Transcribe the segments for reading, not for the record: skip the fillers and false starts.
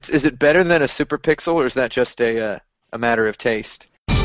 Is it better than a Super Pixel, or is that just a matter of taste?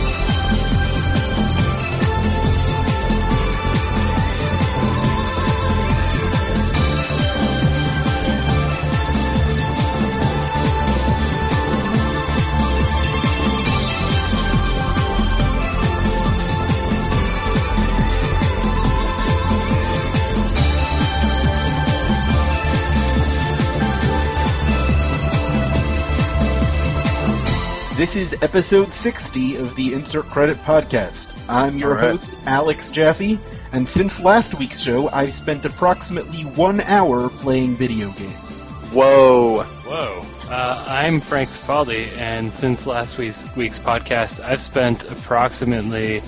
This is episode 60 of the Insert Credit Podcast. I'm your host, Alex Jaffe, and since last week's show, I've spent approximately 1 hour playing video games. Whoa. I'm Frank Cifaldi, and since last week's podcast, I've spent approximately,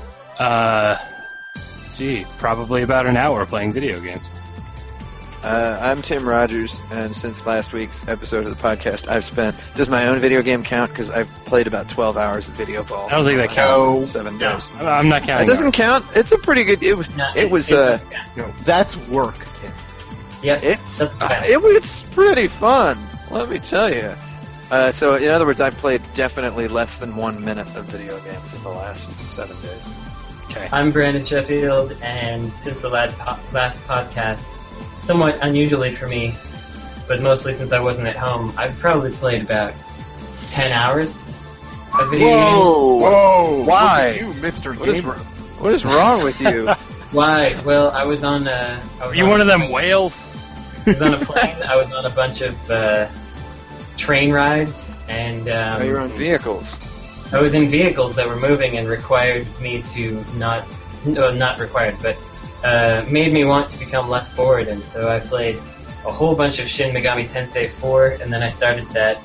probably about an hour playing video games. I'm Tim Rogers, and since last week's episode of the podcast, I've spent... Does my own video game count? Because I've played about 12 hours of Video Ball. I don't think that counts. 7 days. I'm not counting. It doesn't count. It's a pretty good... It was. No, that's work, Tim. Yeah, it's pretty fun. Let me tell you. So, in other words, I've played definitely less than 1 minute of video games in the last 7 days. Okay. I'm Brandon Sheffield, and since the last podcast, somewhat unusually for me, but mostly since I wasn't at home, I've probably played about 10 hours of video games. Whoa! Why? Look at you, Mr. Gamer. What is wrong with you? Why? Well, I was on Are you one of them whales? I was on a plane. I was on a bunch of train rides, and You were on vehicles. I was in vehicles that were moving and required me to not required, but made me want to become less bored, and so I played a whole bunch of Shin Megami Tensei 4, and then I started that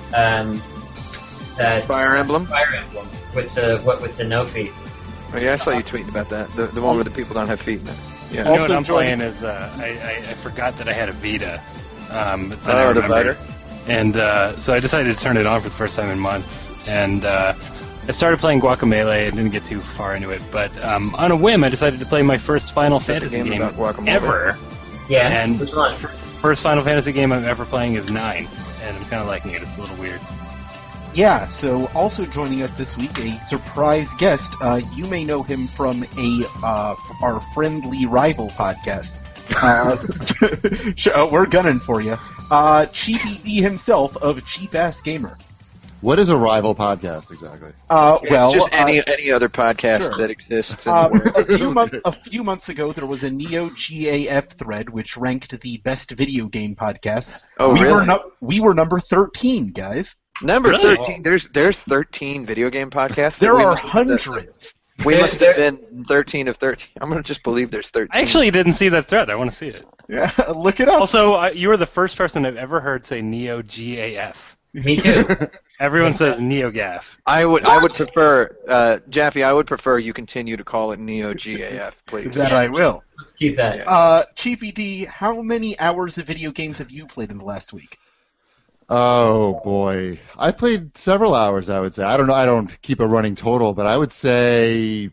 Fire Emblem? Fire Emblem with the no feet. Oh yeah, I saw you tweeting about that. The one where the people don't have feet in it. Yeah. You know what I'm playing is I forgot that I had a Vita. The Vita? And so I decided to turn it on for the first time in months, and I started playing Guacamelee. I didn't get too far into it, but on a whim, I decided to play my first Final Fantasy game ever. Yeah, and which one? First Final Fantasy game I'm ever playing is 9, and I'm kind of liking it. It's a little weird. Yeah, so also joining us this week, a surprise guest. You may know him from our friendly rival podcast. We're gunning for you. Cheapy D himself of Cheap Ass Gamer. What is a rival podcast exactly? It's just any other podcast that exists in the world. A few months ago, there was a Neo GAF thread which ranked the best video game podcasts. Oh, really? We were number 13, guys. Number 13. There's 13 video game podcasts. There are hundreds. We must have been 13 of 13. I'm going to just believe there's 13. I actually didn't see that thread. I want to see it. Yeah, look it up. Also, you were the first person I've ever heard say Neo GAF. Me too. Everyone says NeoGAF. I would prefer, Jaffe, I would prefer you continue to call it Neo GAF, please. That I will. Let's keep that. Yeah. Cheapy D, how many hours of video games have you played in the last week? Oh boy, I played several hours. I would say. I don't know. I don't keep a running total, but I would say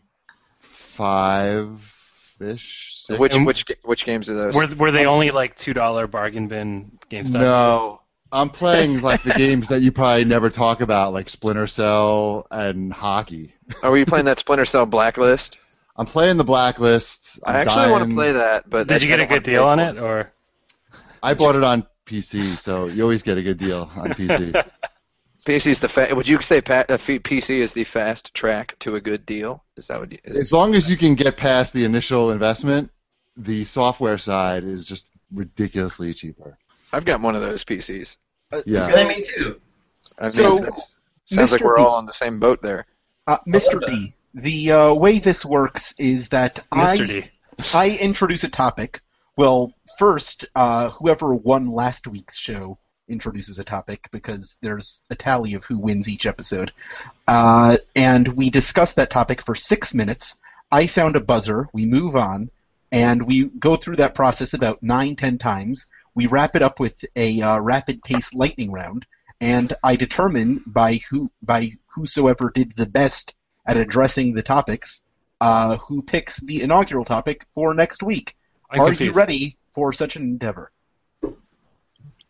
5-ish. 6. Which games are those? Were they only like $2 bargain bin GameStop? No, I'm playing like the games that you probably never talk about, like Splinter Cell and hockey. Oh, were you playing that Splinter Cell Blacklist? I'm playing the Blacklist. I actually want to play that, but did you get a good deal on it, or? I bought it on PC, so you always get a good deal on PC. PC's would you say PC is the fast track to a good deal? Is that what you? As long as you can get past the initial investment, the software side is just ridiculously cheaper. I've got one of those PCs. Yeah. Me too. Sounds like we're all on the same boat there. Mr. D, the way this works is that I introduce a topic. Well, first, whoever won last week's show introduces a topic because there's a tally of who wins each episode. And we discuss that topic for 6 minutes. I sound a buzzer. We move on. And we go through that process about 9-10 times. We wrap it up with a rapid-paced lightning round. And I determine by whosoever did the best at addressing the topics who picks the inaugural topic for next week. Are you ready for such an endeavor?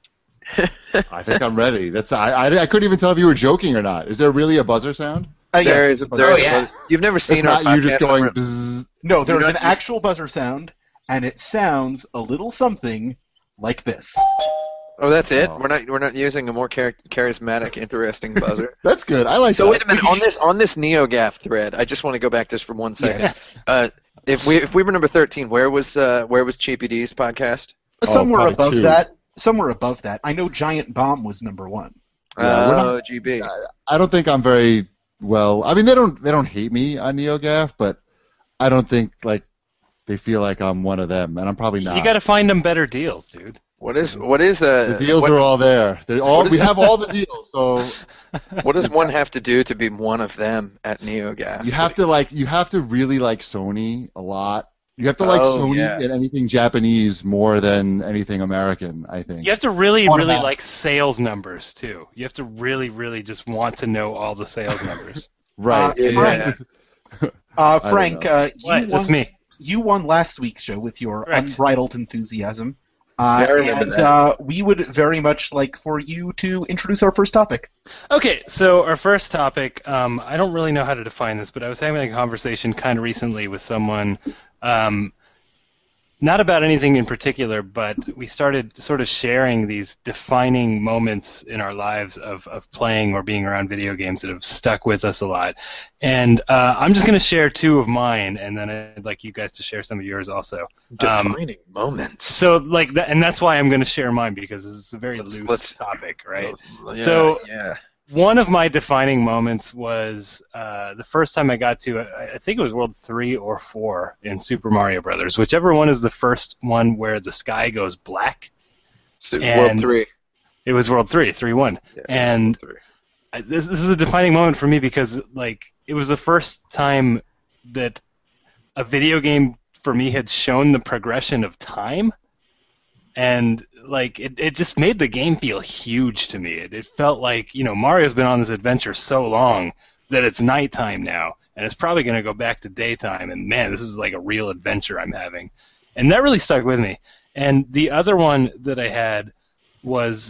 I think I'm ready. I couldn't even tell if you were joking or not. Is there really a buzzer sound? There is a buzzer. You've never seen it's our not you just going podcast bzzz. No, there's an actual buzzer sound, and it sounds a little something like this. Oh, that's it. Oh. We're not using a more charismatic, interesting buzzer. That's good. I like. So that. Wait a minute on this NeoGAF thread. I just want to go back just for 1 second. Yeah. If we were number 13, where was Cheapy D's podcast? Somewhere above 2. That. Somewhere above that. I know Giant Bomb was number 1. Yeah, GB. I don't think I'm very well. I mean, they don't hate me on NeoGAF, but I don't think like they feel like I'm one of them, and I'm probably not. You got to find them better deals, dude. What is the deals are all there. We have all the deals. So what does one have to do to be one of them at NeoGAF? You have to really like Sony a lot. You have to like Sony and anything Japanese more than anything American, I think. You have to really like sales numbers too. You have to really just want to know all the sales numbers. Right. Frank, that's me. You won last week's show with your unbridled enthusiasm. I remember that. We would very much like for you to introduce our first topic. Okay, so our first topic, I don't really know how to define this, but I was having a conversation kind of recently with someone, not about anything in particular, but we started sort of sharing these defining moments in our lives of playing or being around video games that have stuck with us a lot. And I'm just going to share 2 of mine, and then I'd like you guys to share some of yours also. Defining moments. So, like, and that's why I'm going to share mine, because it's a very loose topic, right? One of my defining moments was the first time I got to, I think it was World 3 or 4 in Super Mario Brothers, whichever one is the first one where the sky goes black. World 3. It was World 3, 3-1. Yeah, and this is a defining moment for me because, like, it was the first time that a video game for me had shown the progression of time. And, like, it just made the game feel huge to me. It felt like, Mario's been on this adventure so long that it's nighttime now, and it's probably going to go back to daytime, and, man, this is like a real adventure I'm having. And that really stuck with me. And the other one that I had was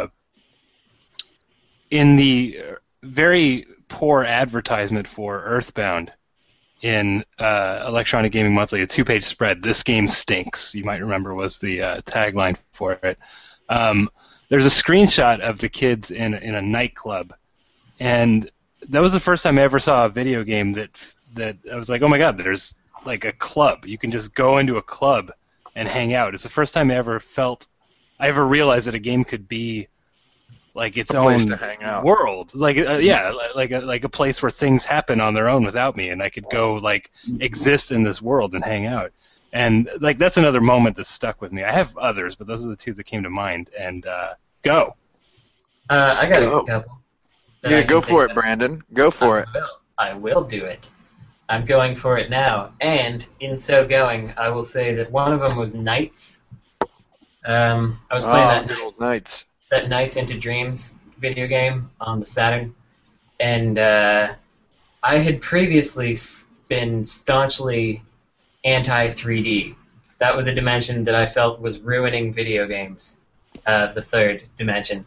in the very poor advertisement for Earthbound in Electronic Gaming Monthly, a 2-page spread. This game stinks, you might remember, was the tagline for it. There's a screenshot of the kids in a nightclub, and that was the first time I ever saw a video game that I was like, oh my god, there's like a club. You can just go into a club and hang out. It's the first time I ever realized that a game could be like its own world, like like a place where things happen on their own without me, and I could go like exist in this world and hang out. And like that's another moment that stuck with me. I have others, but those are the 2 that came to mind. And go. I got a couple. Yeah, go for it, Brandon. Go for it. I will do it. I'm going for it now. And in so going, I will say that one of them was Nights. I was playing that Nights into Dreams video game on the Saturn, and I had previously been staunchly anti-3D. That was a dimension that I felt was ruining video games, the third dimension.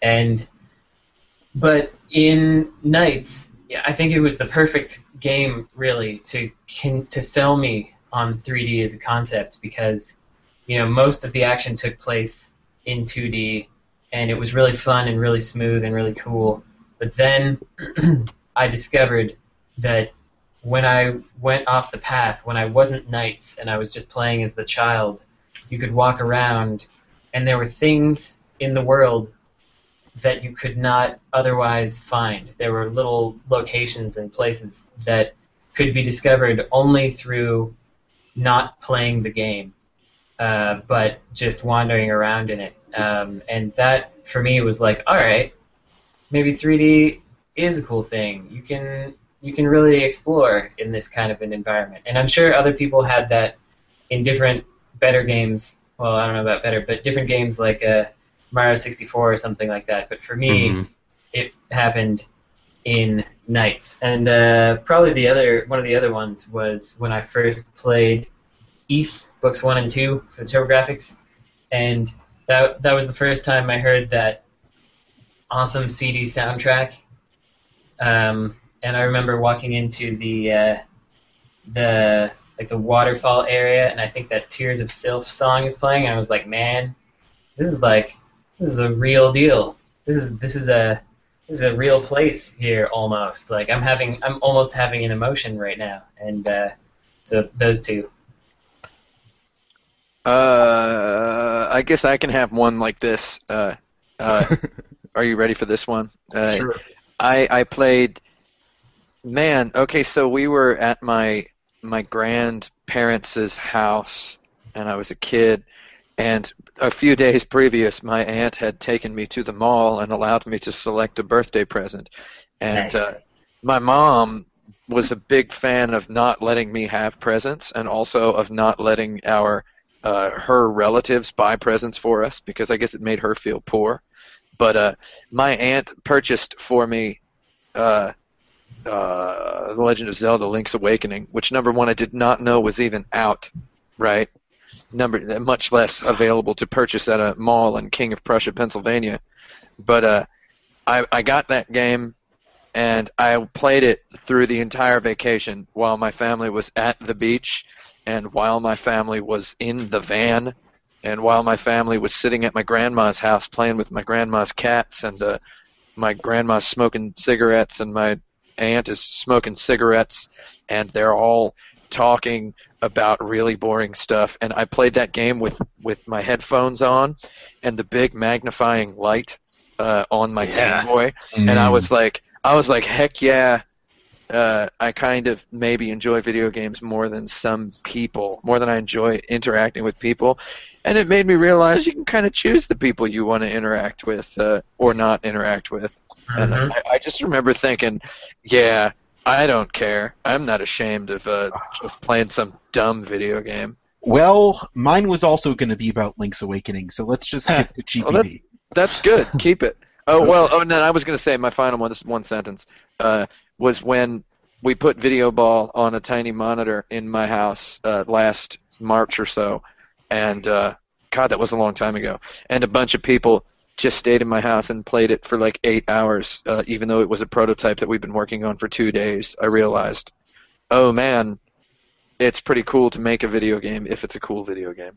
But in Nights, I think it was the perfect game, really, to sell me on 3D as a concept, because most of the action took place in 2D, and it was really fun and really smooth and really cool. But then I discovered that when I went off the path, when I wasn't Nights and I was just playing as the child, you could walk around and there were things in the world that you could not otherwise find. There were little locations and places that could be discovered only through not playing the game, but just wandering around in it. And that, for me, was like, all right, maybe 3D is a cool thing. You can really explore in this kind of an environment. And I'm sure other people had that in different better games. Well, I don't know about better, but different games like Mario 64 or something like that. But for me, it happened in Nights. And probably one of the other ones was when I first played Ys, Books 1 and 2 for the TurboGrafx. And that was the first time I heard that awesome CD soundtrack. And I remember walking into the waterfall area, and I think that Tears of Sylph song is playing. And I was like, man, this is a real deal. This is a real place here almost. Like I'm almost having an emotion right now. And so those two. I guess I can have one like this. Are you ready for this one? Sure. I played. Man, okay, so we were at my grandparents' house, and I was a kid, and a few days previous, my aunt had taken me to the mall and allowed me to select a birthday present, and my mom was a big fan of not letting me have presents, and also of not letting her relatives buy presents for us, because I guess it made her feel poor. But my aunt purchased for me The Legend of Zelda: Link's Awakening, which, number one, I did not know was even out, right? Much less available to purchase at a mall in King of Prussia, Pennsylvania. But I got that game, and I played it through the entire vacation while my family was at the beach, and while my family was in the van, and while my family was sitting at my grandma's house playing with my grandma's cats, and my grandma's smoking cigarettes, and my aunt is smoking cigarettes, and they're all talking about really boring stuff. And I played that game with my headphones on and the big magnifying light on my Game Boy, and I was like, heck yeah. I kind of maybe enjoy video games more than some people, more than I enjoy interacting with people. And it made me realize you can kind of choose the people you want to interact with or not interact with. And I just remember thinking, yeah, I don't care. I'm not ashamed of just playing some dumb video game. Well, mine was also going to be about Link's Awakening, so let's just skip to GPD. Well, that's good. Keep it. And then I was going to say my final one, this is one sentence, was when we put Video Ball on a tiny monitor in my house last March or so. And, God, that was a long time ago. And a bunch of people just stayed in my house and played it for like 8 hours, even though it was a prototype that we've been working on for 2 days. I realized, oh, man, it's pretty cool to make a video game if it's a cool video game.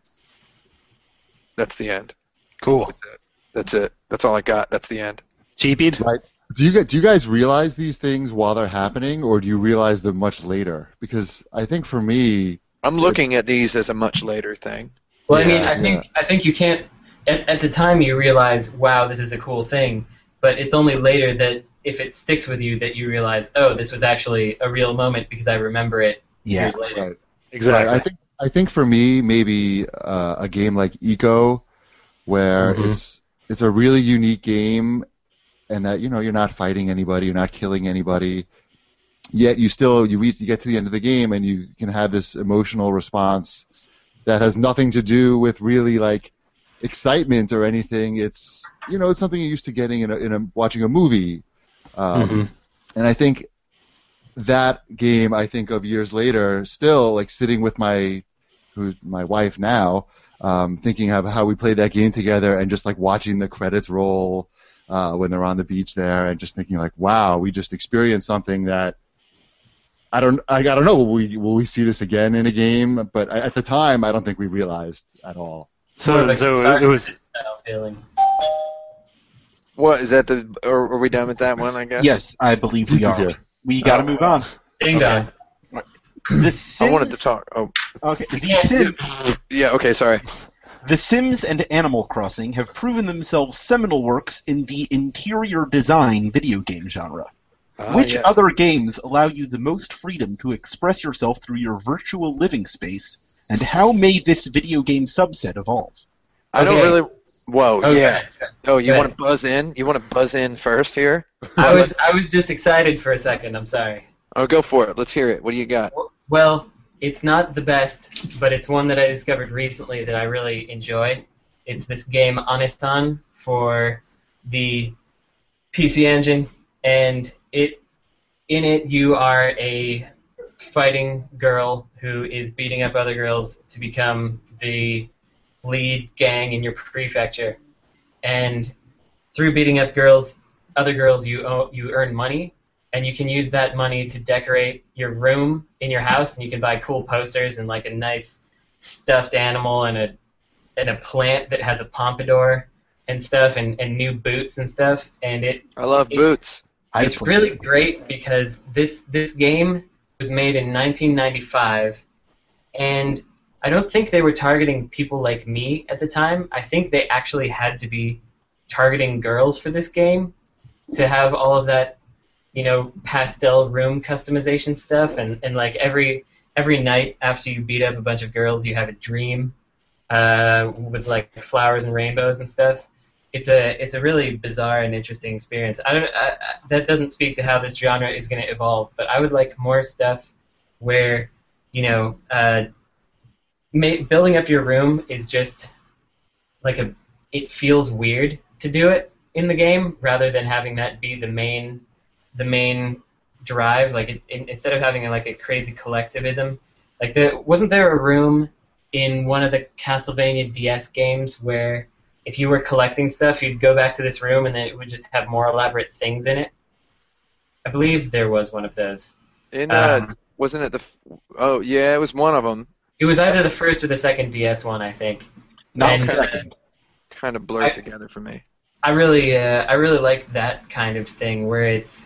That's the end. Cool. That's it. That's all I got. That's the end. Cheapied? Right. Do you guys realize these things while they're happening, or do you realize them much later? Because I think for me, I'm looking at these as a much later thing. Well, I mean, I think you can't. At the time, you realize, wow, this is a cool thing. But it's only later that, if it sticks with you, that you realize, oh, this was actually a real moment because I remember it years later. Right. Exactly. Right. I think for me, maybe a game like Eco, where it's a really unique game, and that you're not fighting anybody, you're not killing anybody, yet you get to the end of the game and you can have this emotional response that has nothing to do with really like excitement or anything. It's it's something you're used to getting in watching a movie, and I think that game I think of years later, still like sitting with who's my wife now, thinking of how we played that game together and just like watching the credits roll when they're on the beach there, and just thinking like, wow, we just experienced something that I don't know. Will we see this again in a game? But at the time, I don't think we realized at all. So it was. Feeling. What is that? Are we done with that one? I guess. Yes, I believe we are. We got to move on. Ding dong. The Sims. I wanted to talk. Oh. Okay. Yeah. Okay. Sorry. The Sims and Animal Crossing have proven themselves seminal works in the interior design video game genre. Which other games allow you the most freedom to express yourself through your virtual living space, and how may this video game subset evolve? I don't really... Whoa, okay. Yeah. Oh, you want to buzz in? You want to buzz in first here? I was just excited for a second, I'm sorry. Oh, go for it. Let's hear it. What do you got? Well, it's not the best, but it's one that I discovered recently that I really enjoy. It's this game, Anistan, for the PC Engine, and in it you are a fighting girl who is beating up other girls to become the lead gang in your prefecture, and through beating up other girls, you earn money, and you can use that money to decorate your room in your house, and you can buy cool posters and like a nice stuffed animal and a plant that has a pompadour and stuff, and new boots and stuff. And I love boots. It's really great because this game was made in 1995, and I don't think they were targeting people like me at the time. I think they actually had to be targeting girls for this game to have all of that, pastel room customization stuff, and like every night after you beat up a bunch of girls, you have a dream with like flowers and rainbows and stuff. It's a really bizarre and interesting experience. That doesn't speak to how this genre is going to evolve, but I would like more stuff where, building up your room is just like it feels weird to do it in the game rather than having that be the main drive. Like instead of having like a crazy collectivism, like wasn't there a room in one of the Castlevania DS games where if you were collecting stuff, you'd go back to this room and then it would just have more elaborate things in it? I believe there was one of those. Wasn't it oh yeah, it was one of them. It was either the first or the second DS one, I think. Not the second. Kind of blurred together for me. I really like that kind of thing where it's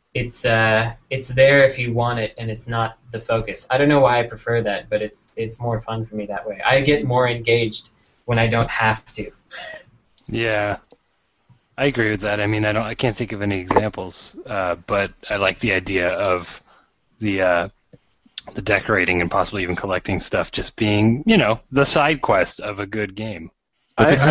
there if you want it and it's not the focus. I don't know why I prefer that, but it's more fun for me that way. I get more engaged when I don't have to. Yeah, I agree with that. I mean, I can't think of any examples, but I like the idea of the decorating and possibly even collecting stuff just being, the side quest of a good game. Look at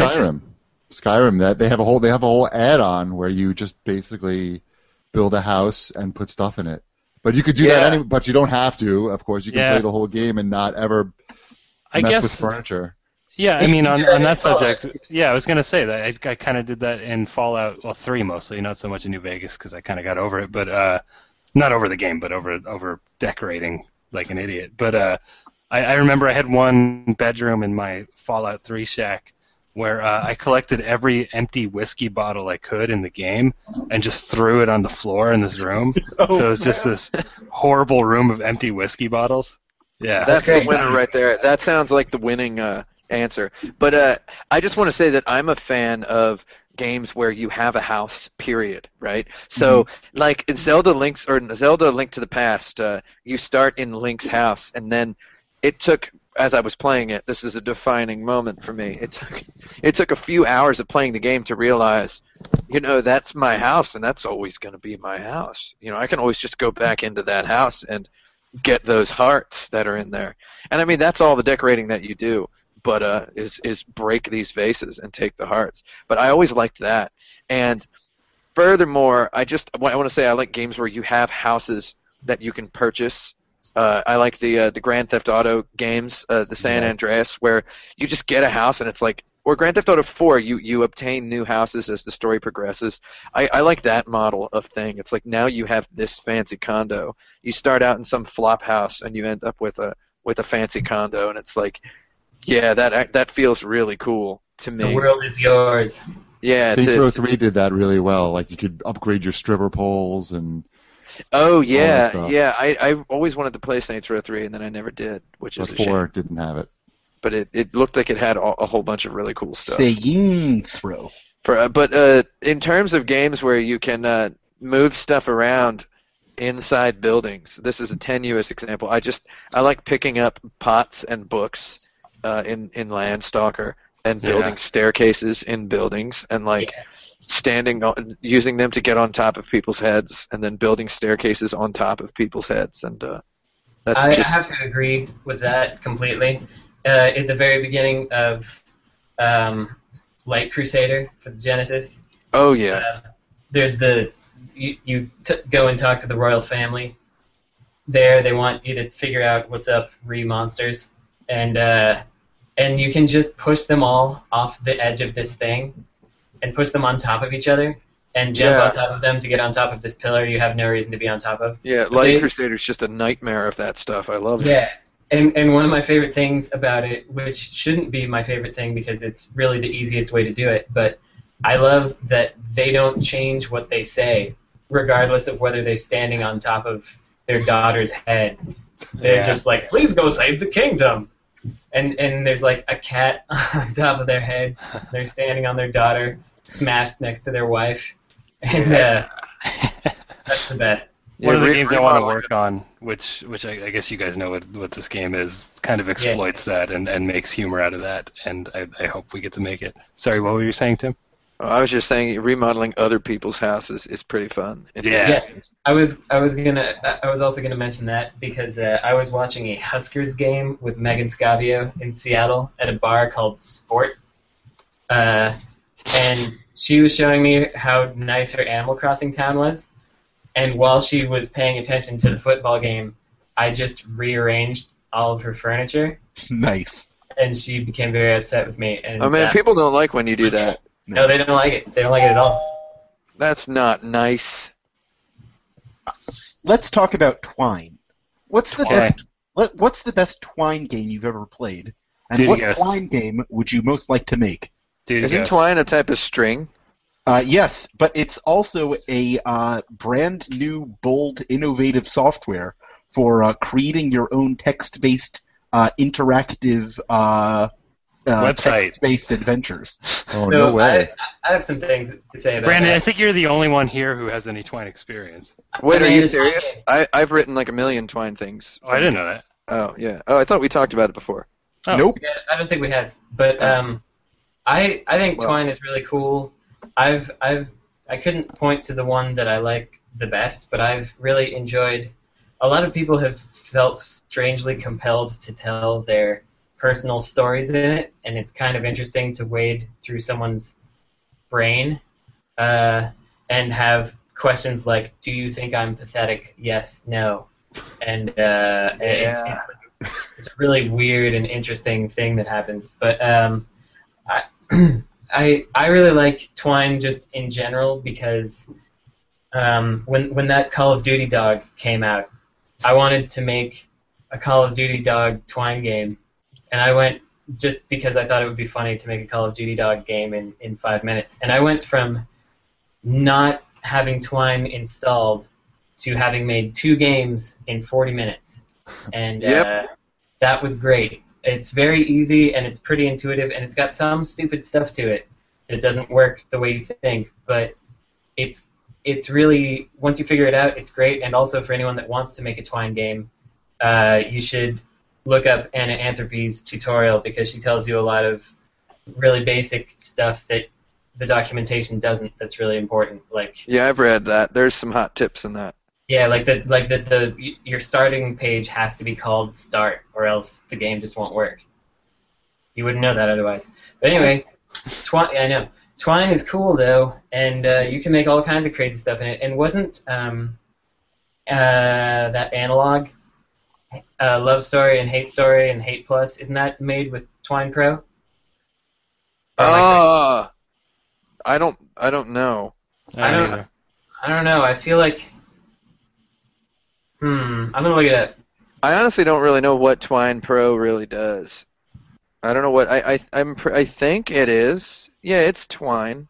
Skyrim, that they have a whole add-on where you just basically build a house and put stuff in it. But you could do that anyway, but you don't have to. Of course, you can play the whole game and not ever mess with furniture. Yeah, I mean, on that subject, I was going to say that I kind of did that in Fallout 3 mostly, not so much in New Vegas because I kind of got over it, but not over the game, but over decorating like an idiot. But I remember I had one bedroom in my Fallout 3 shack where I collected every empty whiskey bottle I could in the game and just threw it on the floor in this room. So it was just this horrible room of empty whiskey bottles. Yeah, that's the winner right there. That sounds like the winning answer. But I just want to say that I'm a fan of games where you have a house, period, right? So, like Zelda Link to the Past, you start in Link's house, and then it took, as I was playing it, this is a defining moment for me. It took a few hours of playing the game to realize, that's my house, and that's always going to be my house. I can always just go back into that house and get those hearts that are in there. And I mean, that's all the decorating that you do, but is break these vases and take the hearts. But I always liked that. And furthermore, I want to say I like games where you have houses that you can purchase. I like the Grand Theft Auto games, the San Andreas, where you just get a house and it's like, or Grand Theft Auto 4, you obtain new houses as the story progresses. I like that model of thing. It's like now you have this fancy condo. You start out in some flop house and you end up with a fancy condo, and it's like, yeah, that feels really cool to me. The world is yours. Yeah, Saints Row 3 did that really well. Like you could upgrade your stripper poles and. Oh yeah, yeah. I always wanted to play Saints Row 3, and then I never did, which is a shame. 4 didn't have it. But it looked like it had a whole bunch of really cool stuff. Saints Row. But in terms of games where you can move stuff around inside buildings, this is a tenuous example. I like picking up pots and books in Landstalker and building staircases in buildings and using them to get on top of people's heads, and then building staircases on top of people's heads, and I have to agree with that completely. At the very beginning of Light Crusader for the Genesis. Oh yeah. There's you go and talk to the royal family. There, they want you to figure out what's up, monsters, and you can just push them all off the edge of this thing. And push them on top of each other, and jump on top of them to get on top of this pillar you have no reason to be on top of. Yeah, Light Crusader's just a nightmare of that stuff. I love it. Yeah, And one of my favorite things about it, which shouldn't be my favorite thing because it's really the easiest way to do it, but I love that they don't change what they say, regardless of whether they're standing on top of their daughter's head. They're just like, please go save the kingdom. And there's like a cat on top of their head. They're standing on their daughter, smashed next to their wife. And that's the best. One of the games I want to work on, which I guess you guys know what this game is, kind of exploits that and makes humor out of that, and I hope we get to make it. Sorry, what were you saying, Tim? I was just saying remodeling other people's houses is pretty fun. Yes, I was also gonna mention that because I was watching a Huskers game with Megan Scavio in Seattle at a bar called Sport, and she was showing me how nice her Animal Crossing town was. And while she was paying attention to the football game, I just rearranged all of her furniture. Nice. And she became very upset with me. And people don't like when you do that. No, they don't like it. They don't like it at all. That's not nice. Let's talk about Twine. What's the best Twine game you've ever played? And what Twine game would you most like to make? Isn't Twine a type of string? Yes, but it's also a brand new, bold, innovative software for creating your own text-based, interactive website, text-based adventures. Oh, no way! I have some things to say about Brandon, that. I think you're the only one here who has any Twine experience. Wait, are you serious? I've written like a million Twine things. Oh, I didn't know that. Oh, yeah. Oh, I thought we talked about it before. Oh. Nope. Yeah, I don't think we have. But I think Twine is really cool. I couldn't point to the one that I like the best, but I've really enjoyed. A lot of people have felt strangely compelled to tell their personal stories in it, and it's kind of interesting to wade through someone's brain and have questions like, "Do you think I'm pathetic? Yes, no," and it's a really weird and interesting thing that happens. But I really like Twine just in general because when that Call of Duty dog came out, I wanted to make a Call of Duty dog Twine game, and I went just because I thought it would be funny to make a Call of Duty dog game in 5 minutes. And I went from not having Twine installed to having made 2 games in 40 minutes. And that was great. It's very easy, and it's pretty intuitive, and it's got some stupid stuff to it that doesn't work the way you think, but it's really, once you figure it out, it's great. And also for anyone that wants to make a Twine game, you should look up Anna Anthropy's tutorial because she tells you a lot of really basic stuff that the documentation doesn't. That's really important. Yeah, I've read that. There's some hot tips in that. Yeah, your starting page has to be called Start, or else the game just won't work. You wouldn't know that otherwise. But anyway, I know. Twine is cool though, and you can make all kinds of crazy stuff in it. And wasn't that Analog Love Story and Hate Story and Hate Plus? Isn't that made with Twine Pro? I don't know. I don't know. I feel like. I'm gonna look it up. I honestly don't really know what Twine Pro really does. I don't know what I think it is. Yeah, it's Twine.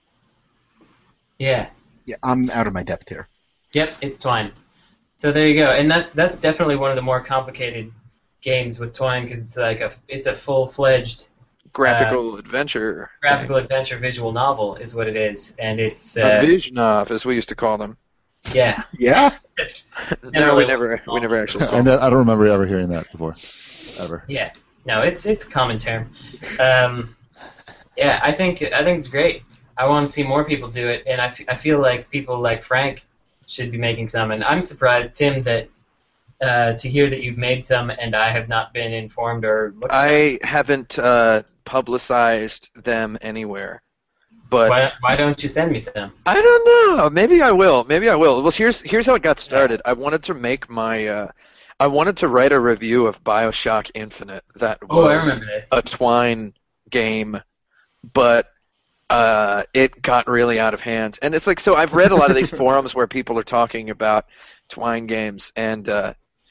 Yeah. Yeah, I'm out of my depth here. Yep, it's Twine. So there you go, and that's definitely one of the more complicated games with Twine because it's a full-fledged graphical adventure. Graphical adventure visual novel is what it is, and it's a Vizhnov, as we used to call them. Yeah. Yeah. No, we never actually. I don't remember ever hearing that before, ever. Yeah. No, it's a common term. Yeah, I think it's great. I want to see more people do it, and I feel like people like Frank should be making some. And I'm surprised, Tim, that to hear that you've made some, and I have not been informed or looked at them. I haven't publicized them anywhere. But why don't you send me some? I don't know. Maybe I will. Well, here's how it got started. I wanted to make I wanted to write a review of BioShock Infinite that was a Twine game, but it got really out of hand. And it's like, so I've read a lot of these forums where people are talking about Twine games, and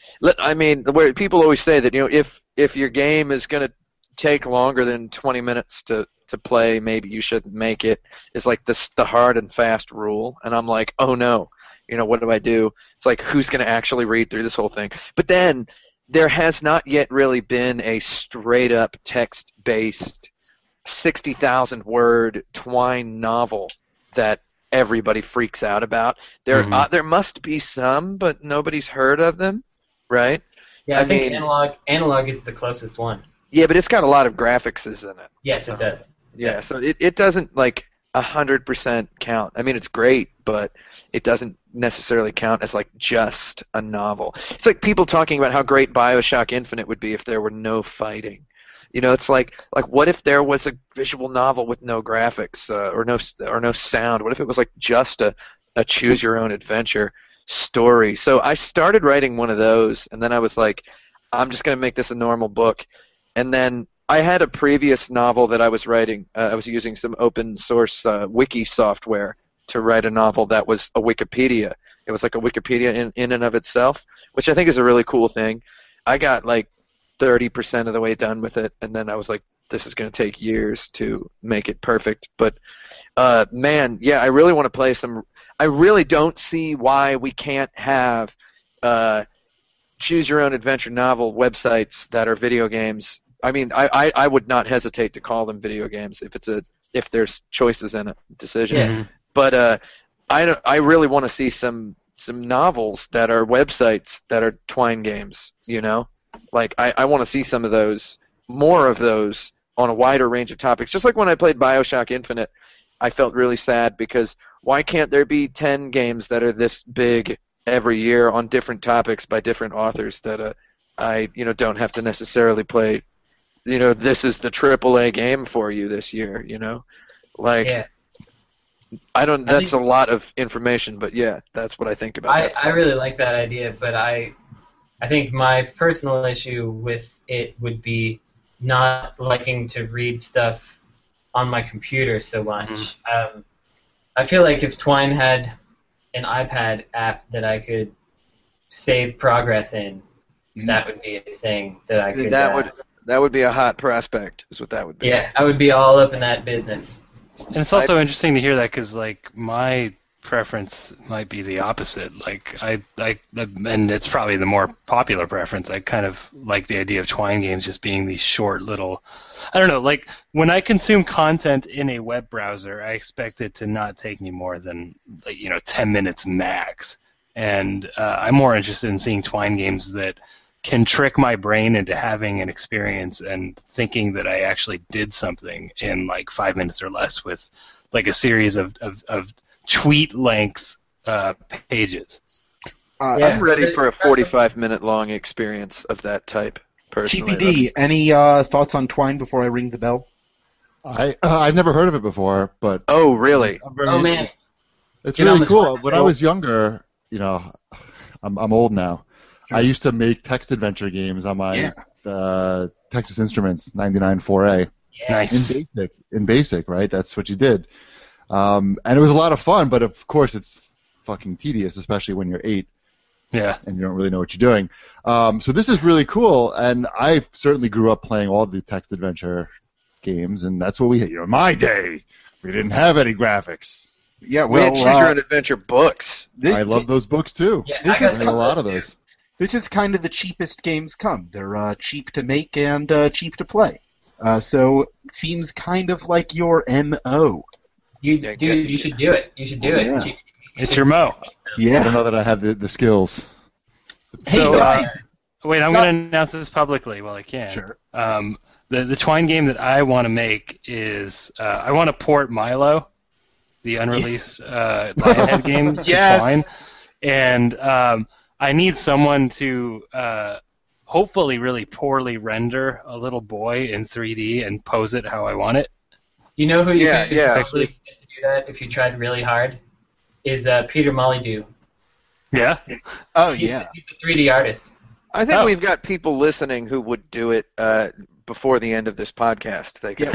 I mean, where people always say that, if your game is going to take longer than 20 minutes to play, maybe you shouldn't make it. It's like the hard and fast rule, and I'm like, oh no, what do I do? It's like, who's going to actually read through this whole thing? But then there has not yet really been a straight up text-based 60,000 word Twine novel that everybody freaks out about. There must be some, but nobody's heard of them, right? Yeah, I think Analog is the closest one. Yeah, but it's got a lot of graphics in it. Yes, it does. Yeah, so it doesn't 100% count. I mean, it's great, but it doesn't necessarily count as just a novel. It's like people talking about how great BioShock Infinite would be if there were no fighting. It's like what if there was a visual novel with no graphics or no sound? What if it was just a choose your own adventure story? So I started writing one of those, and then I was like, I'm just going to make this a normal book. And then I had a previous novel that I was writing. I was using some open source wiki software to write a novel that was a Wikipedia. It was like a Wikipedia in and of itself, which I think is a really cool thing. I got 30% of the way done with it, and then I was like, this is going to take years to make it perfect. But, man, yeah, I really want to play some. I really don't see why we can't have choose-your-own-adventure novel websites that are video games. I mean, I would not hesitate to call them video games if there's choices in it, decisions. Yeah. But I really want to see some novels that are websites that are Twine games. I want to see some of those, more of those, on a wider range of topics. Just like when I played BioShock Infinite, I felt really sad because why can't there be 10 games that are this big every year on different topics by different authors that I don't have to necessarily play. This is the AAA game for you this year. Yeah. I don't. That's a lot of information, but yeah, that's what I think about. I really like that idea, but I think my personal issue with it would be not liking to read stuff on my computer so much. I feel like if Twine had an iPad app that I could save progress in, that would be a thing that I could. That would be a hot prospect, is what that would be. Yeah, I would be all up in that business. And it's also interesting to hear that because, my preference might be the opposite. And it's probably the more popular preference. I kind of like the idea of Twine games just being these short little. I don't know. When I consume content in a web browser, I expect it to not take me more than 10 minutes max. And I'm more interested in seeing Twine games that can trick my brain into having an experience and thinking that I actually did something in 5 minutes or less with a series of tweet length pages. I'm ready for a 45-minute long experience of that type, personally. GPD, any thoughts on Twine before I ring the bell? I've never heard of it before, but oh really? Man, it's really cool. When I was younger, I'm old now. Sure. I used to make text adventure games on my Texas Instruments 99 4A. Nice. In BASIC, right? That's what you did. And it was a lot of fun, but of course it's fucking tedious, especially when you're 8. Yeah. And you don't really know what you're doing. So this is really cool, and I certainly grew up playing all the text adventure games, and that's what we had. In my day, we didn't have any graphics. Yeah, we had choose-your-own-adventure books. I love those books too. Yeah, I got a lot of those. This is kind of the cheapest games come. They're cheap to make and cheap to play. So it seems kind of like your MO. You should do it. You should do it. Yeah. It's your Mo. Yeah. I don't know that I have the skills. So, wait, I'm going to announce this publicly while I can. Sure. The Twine game that I want to make is I want to port Milo, the unreleased Lionhead game, to Twine. And I need someone to hopefully really poorly render a little boy in 3D and pose it how I want it. You know who you could actually get to do that if you tried really hard? Is Peter Molyneux. Yeah? Oh, yeah. He's a 3D artist. I think we've got people listening who would do it before the end of this podcast.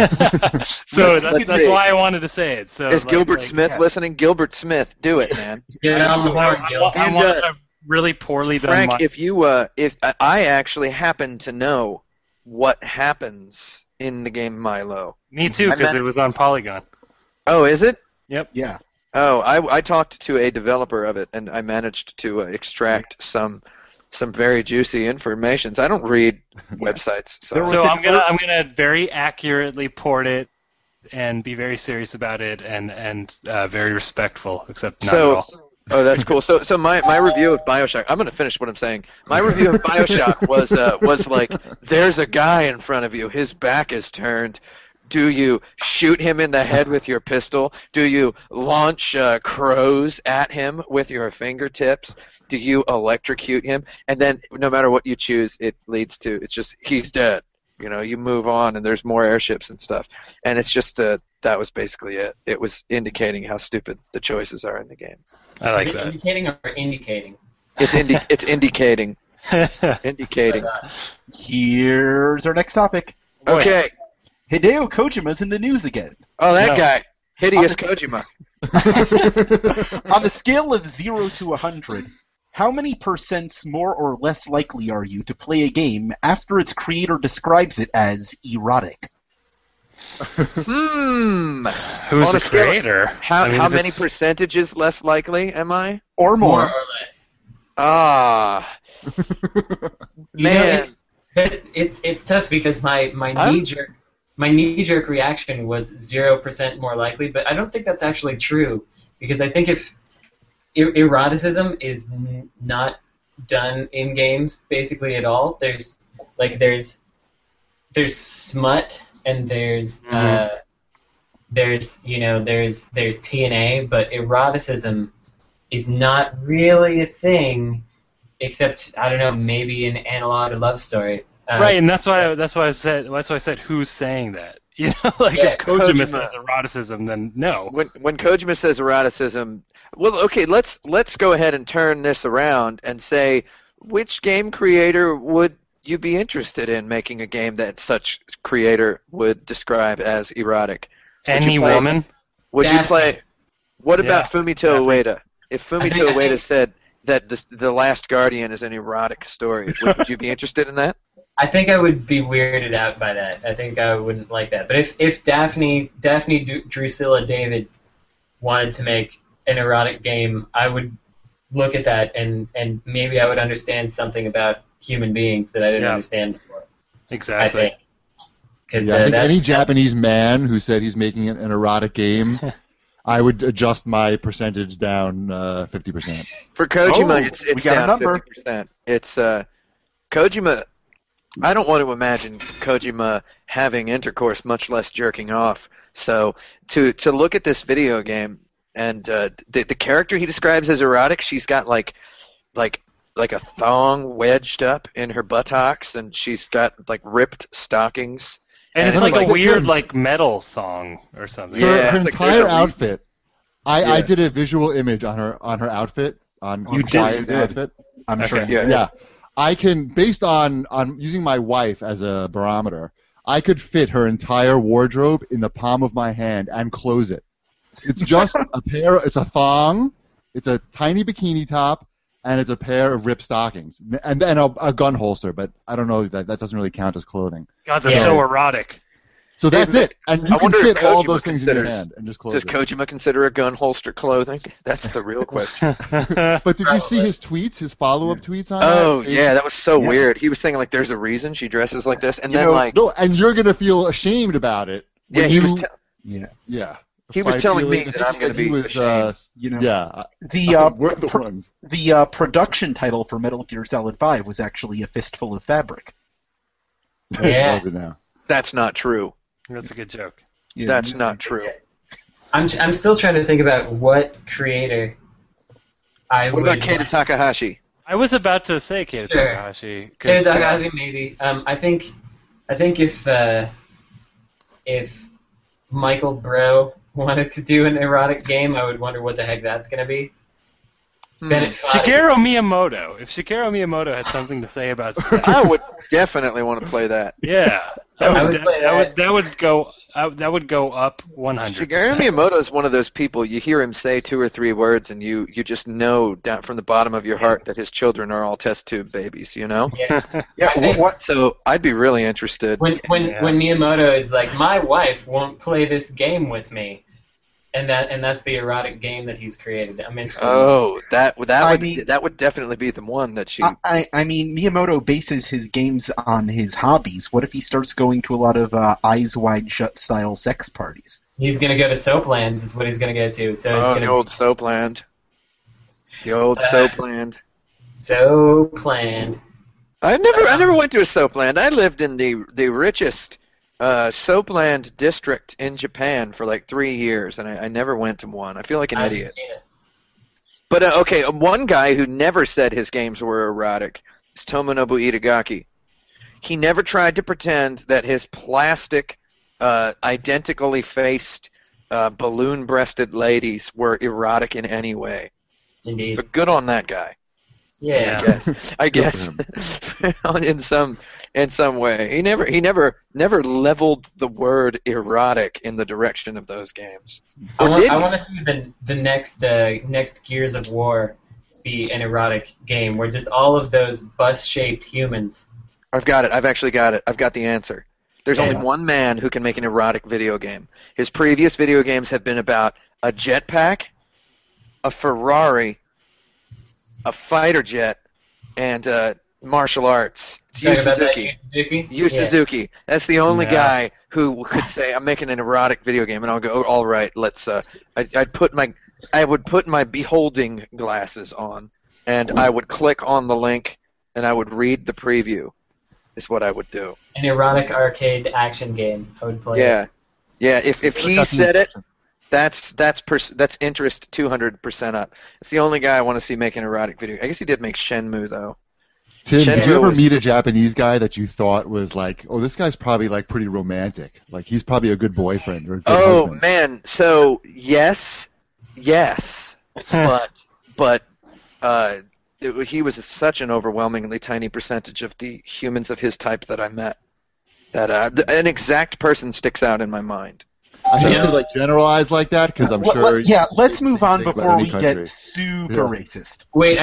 So that's why I wanted to say it. So is Gilbert Smith listening? Gilbert Smith, do it, man. Get it on the horn, Gil. I want to really poorly done. Frank, if I actually happen to know what happens in the game Milo. Me too, because it was on Polygon. Oh, is it? Yep. Yeah. Oh, I talked to a developer of it, and I managed to extract some very juicy information. I don't read websites, so I'm gonna very accurately port it and be very serious about it and very respectful, except not at all. Oh, that's cool. So my review of BioShock, I'm going to finish what I'm saying. My review of BioShock was like, there's a guy in front of you, his back is turned. Do you shoot him in the head with your pistol? Do you launch crows at him with your fingertips? Do you electrocute him? And then no matter what you choose, it leads to, it's just, he's dead. You know, you move on and there's more airships and stuff. And it's just, that was basically it. It was indicating how stupid the choices are in the game. I like that. Is it indicating or indicating? It's indicating. Indicating. Here's our next topic. Okay. Hideo Kojima's in the news again. Oh, that guy. Hideous Kojima. On the scale of 0 to 100, how many % more or less likely are you to play a game after its creator describes it as erotic? Who's the creator? How many percentages less likely am I? Or more. More or less. Ah. Man. It's tough because my knee-jerk reaction was 0% more likely, but I don't think that's actually true, because I think if eroticism is not done in games basically at all, there's smut and there's TNA, but eroticism is not really a thing, except, I don't know, maybe an analog love story. Right, and that's why I said who's saying that? You know, like if Kojima says eroticism, then no. When Kojima says eroticism, well, okay, let's go ahead and turn this around and say, which game creator would you be interested in making a game that such creator would describe as erotic? Any woman? Would you play? What about Fumito Ueda? If Fumito Ueda said that the Last Guardian is an erotic story, would you be interested in that? I think I would be weirded out by that. I think I wouldn't like that. But if Daphne Drusilla David wanted to make an erotic game, I would look at that and maybe I would understand something about human beings that I didn't understand before. Exactly. I think. I think any Japanese man who said he's making an erotic game, I would adjust my percentage down 50%. For Kojima, it's down 50%. It's Kojima. I don't want to imagine Kojima having intercourse, much less jerking off. So to look at this video game and the character he describes as erotic, she's got like a thong wedged up in her buttocks, and she's got like ripped stockings. And it's like a weird like metal thong or something. Her entire outfit. I did a visual image on her outfit on Quiet's outfit. I'm sure. Yeah. I can, based on using my wife as a barometer, I could fit her entire wardrobe in the palm of my hand and close it. It's just it's a thong, it's a tiny bikini top, and it's a pair of ripped stockings. And then a gun holster, but I don't know, that doesn't really count as clothing. God, that's so erotic. So that's it. And you can fit all those things in your hand and just close it. Does Kojima consider a gun holster clothing? That's the real question. But did you see his tweets, his follow-up tweets on that? Oh, yeah, that was so weird. He was saying, like, there's a reason she dresses like this, and then, like... No, and you're going to feel ashamed about it. Yeah, he was... Yeah. He was telling me that I'm going to be ashamed. We're the ones. The production title for Metal Gear Solid 5 was actually A Fistful of Fabric. Yeah. That's not true. That's a good joke. Yeah. That's not true. I'm still trying to think about what creator I would... What about Keita Takahashi? I was about to say Keita Takahashi. Keita Takahashi, maybe. I think if Michael Bro wanted to do an erotic game, I would wonder what the heck that's going to be. Shigeru Miyamoto. If Shigeru Miyamoto had something to say about sex, I would definitely want to play that. Yeah, that would go up 100. Shigeru Miyamoto is one of those people. You hear him say 2 or 3 words, and you just know down from the bottom of your heart that his children are all test tube babies. You know? Yeah. So I'd be really interested. When Miyamoto is like, my wife won't play this game with me. And that's the erotic game that he's created. I mean, that would definitely be the one that she. I mean, Miyamoto bases his games on his hobbies. What if he starts going to a lot of Eyes Wide Shut style sex parties? He's gonna go to Soaplands. Is what he's gonna go to. So the old Soapland. The old Soapland. Soapland. I never went to a Soapland. I lived in the richest Soapland district in Japan for like 3 years, and I never went to one. I feel like an idiot. But one guy who never said his games were erotic is Tomonobu Itagaki. He never tried to pretend that his plastic, identically faced, balloon-breasted ladies were erotic in any way. Indeed. So good on that guy. Yeah. I guess. in some way. He never leveled the word erotic in the direction of those games. I want to see the next Gears of War be an erotic game where just all of those bus-shaped humans. I've got it. I've actually got it. I've got the answer. There's only one man who can make an erotic video game. His previous video games have been about a jetpack, a Ferrari, a fighter jet, and martial arts. It's Yu Suzuki. Yu Suzuki. That's the only guy who could say, I'm making an erotic video game, and I'll go, oh, all right, let's, I would put my beholding glasses on, and I would click on the link, and I would read the preview, is what I would do. An erotic arcade action game. I would play it. Yeah, if he said it, that's interest 200% up. It's the only guy I want to see make an erotic video. I guess he did make Shenmue, though. Tim, did you ever meet a Japanese guy that you thought was like, oh, this guy's probably like pretty romantic, like he's probably a good boyfriend or a good husband? Man, so yes, but he was such an overwhelmingly tiny percentage of the humans of his type that I met that an exact person sticks out in my mind. I hate to generalize like that because I'm sure. Yeah, let's move on before we get super racist. Wait,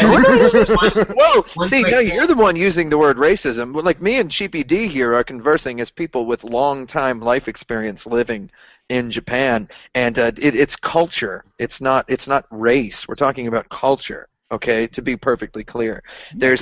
whoa! See, no, you're the one using the word racism. Like me and Cheapy D here are conversing as people with long-time life experience living in Japan, and it's culture. It's not race. We're talking about culture. Okay, to be perfectly clear, there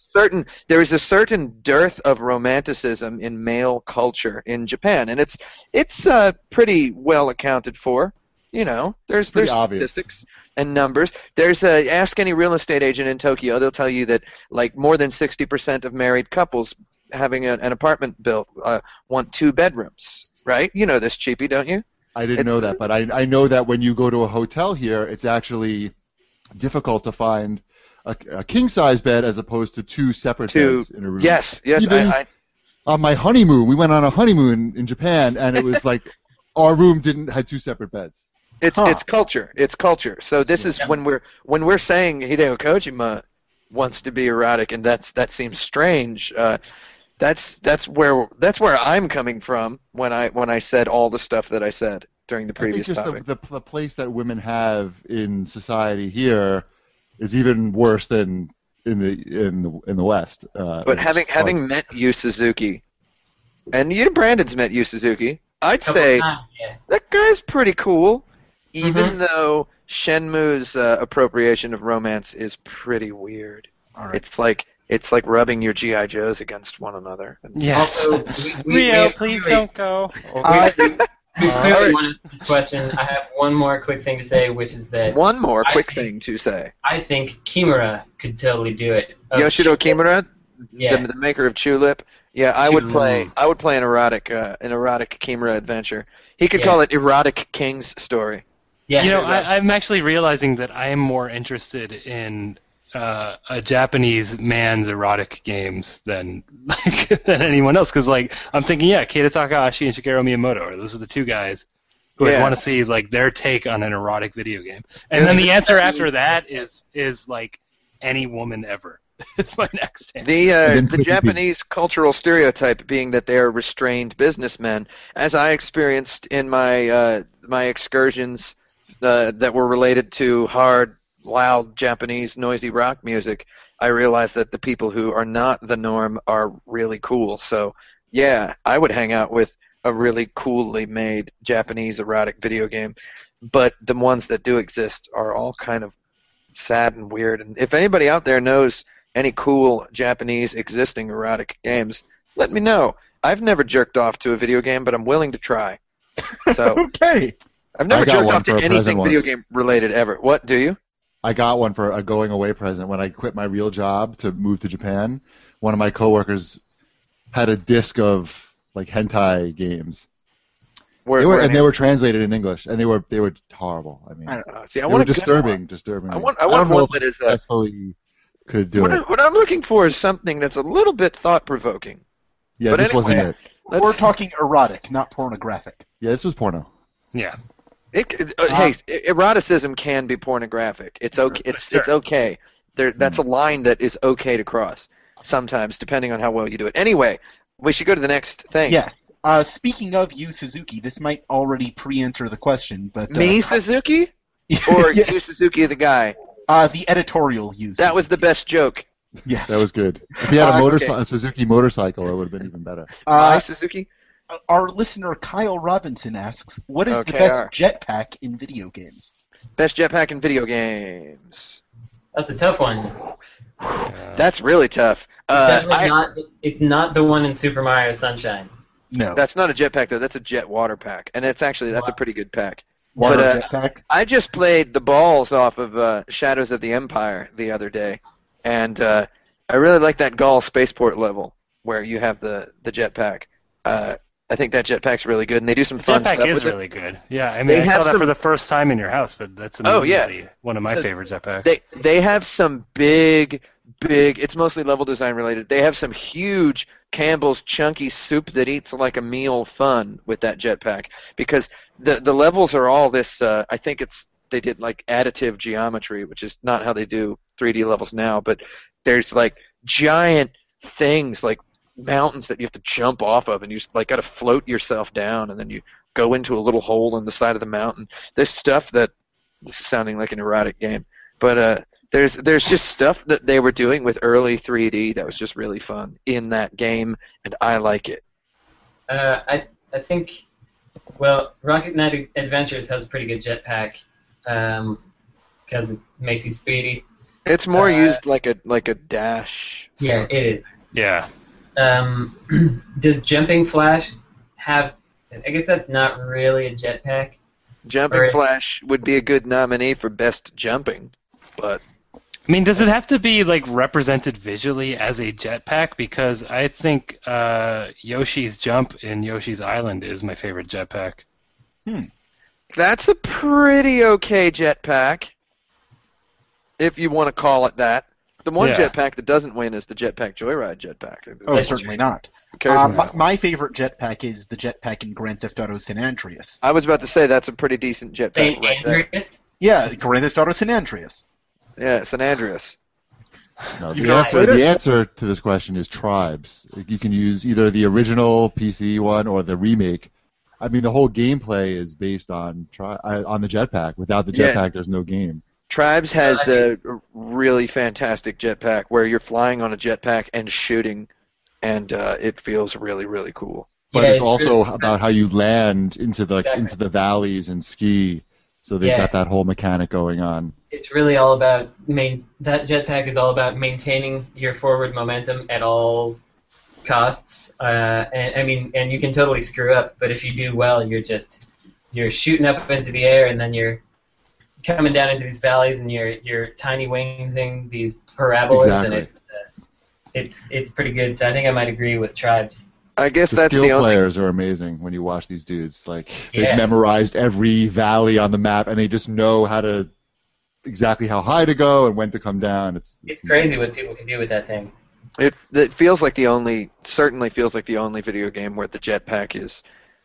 is a certain dearth of romanticism in male culture in Japan, and it's pretty well accounted for. You know, there's statistics and numbers. There's ask any real estate agent in Tokyo; they'll tell you that like more than 60% of married couples having an apartment built want 2 bedrooms. Right? You know this, Cheapy, don't you? I didn't know that, but I know that when you go to a hotel here, it's actually difficult to find a king-size bed as opposed to 2 separate beds in a room. Yes. Even on my honeymoon, we went on a honeymoon in Japan, and it was like our room had 2 separate beds. It's culture. It's culture. So this is when we're saying Hideo Kojima wants to be erotic, and that seems strange. That's where I'm coming from when I said all the stuff that I said during the previous topic. The place that women have in society here is even worse than in the West. But having met Yu Suzuki, and Brandon's met Yu Suzuki, I'd say that guy's pretty cool, even though Shenmue's appropriation of romance is pretty weird. All right. It's like rubbing your G.I. Joes against one another. Yes. Rio, please don't go. We clearly wanted this question. I have one more quick thing to say, which is that... One more quick thing to say. I think Kimura could totally do it. Yoshido Kimura? Yeah. The maker of Chulip? Yeah, I would play an erotic Kimura adventure. He could call it Erotic King's Story. Yes. You know, I'm actually realizing that I am more interested in a Japanese man's erotic games than anyone else, because I'm thinking, Keita Takahashi and Shigeru Miyamoto, those are the 2 guys who would want to see like their take on an erotic video game. And then the answer after that is like any woman ever. It's my next answer. The Japanese cultural stereotype being that they are restrained businessmen, as I experienced in my my excursions that were related to hard, loud Japanese noisy rock music, I realized that the people who are not the norm are really cool. So, yeah, I would hang out with a really coolly made Japanese erotic video game. But the ones that do exist are all kind of sad and weird. And if anybody out there knows any cool Japanese existing erotic games, let me know. I've never jerked off to a video game, but I'm willing to try. So okay. I've never jerked off to anything video game related ever. What, do you? I got one for a going away present when I quit my real job to move to Japan. One of my coworkers had a disc of like hentai games. They were translated in English, and they were horrible. I mean, they were disturbing. I want one that is successfully could do it. What I'm looking for is something that's a little bit thought-provoking. Yeah, but this wasn't it. We're talking erotic, not pornographic. Yeah, this was porno. Yeah. Hey, eroticism can be pornographic. It's okay. It's okay. That's a line that is okay to cross sometimes, depending on how well you do it. Anyway, we should go to the next thing. Yeah. Speaking of Yu Suzuki, this might already pre-answer the question, but me Suzuki, or Yu Suzuki the guy. The editorial Yu. That was the best joke. Yes, that was good. If he had a Suzuki motorcycle, it would have been even better. Suzuki. Our listener Kyle Robinson asks, "What is the best jetpack in video games?" Best jetpack in video games. That's a tough one. That's really tough. It's not the one in Super Mario Sunshine. No, that's not a jetpack though. That's a jet water pack, and that's a pretty good pack. Water jetpack. I just played the balls off of Shadows of the Empire the other day, and I really like that Gaul spaceport level where you have the jetpack. I think that jetpack's really good, and they do some fun stuff with it. Jetpack is really good. Yeah, I mean, I saw that for the first time in your house, but that's immediately one of my favorite jetpacks. They have some big, it's mostly level design related. They have some huge Campbell's chunky soup that eats like a meal fun with that jetpack, because the levels are all this, I think they did like additive geometry, which is not how they do 3D levels now, but there's like giant things like mountains that you have to jump off of, and you like got to float yourself down, and then you go into a little hole in the side of the mountain. There's stuff that this is sounding like an erotic game, but there's just stuff that they were doing with early 3D that was just really fun in that game, and I like it. I think, well, Rocket Knight Adventures has a pretty good jetpack because it makes you speedy. It's more used like a dash. Yeah, it is. Yeah. Does Jumping Flash have? I guess that's not really a jetpack. Jumping Flash would be a good nominee for best jumping, but I mean, does it have to be like represented visually as a jetpack? Because I think Yoshi's Jump in Yoshi's Island is my favorite jetpack. That's a pretty okay jetpack, if you want to call it that. The one jetpack that doesn't win is the Jetpack Joyride jetpack. Oh, certainly not. My favorite jetpack is the jetpack in Grand Theft Auto San Andreas. I was about to say that's a pretty decent jetpack there. Yeah, Grand Theft Auto San Andreas. Yeah, San Andreas. No, the answer to this question is Tribes. You can use either the original PC one or the remake. I mean, the whole gameplay is based on the jetpack. Without the jetpack, there's no game. Tribes has a really fantastic jetpack where you're flying on a jetpack and shooting, and it feels really, really cool. But it's also about how you land into the valleys and ski. So they've got that whole mechanic going on. It's really all about that jetpack is all about maintaining your forward momentum at all costs. And you can totally screw up, but if you do well, you're shooting up into the air, and then you're coming down into these valleys, and you're tiny wingsing these parabolas, and it's pretty good. So I think I might agree with Tribes. I guess the that's skill players are amazing when you watch these dudes. Like they've memorized every valley on the map, and they just know exactly how high to go and when to come down. It's crazy what people can do with that thing. It feels like certainly feels like the only video game where the jetpack is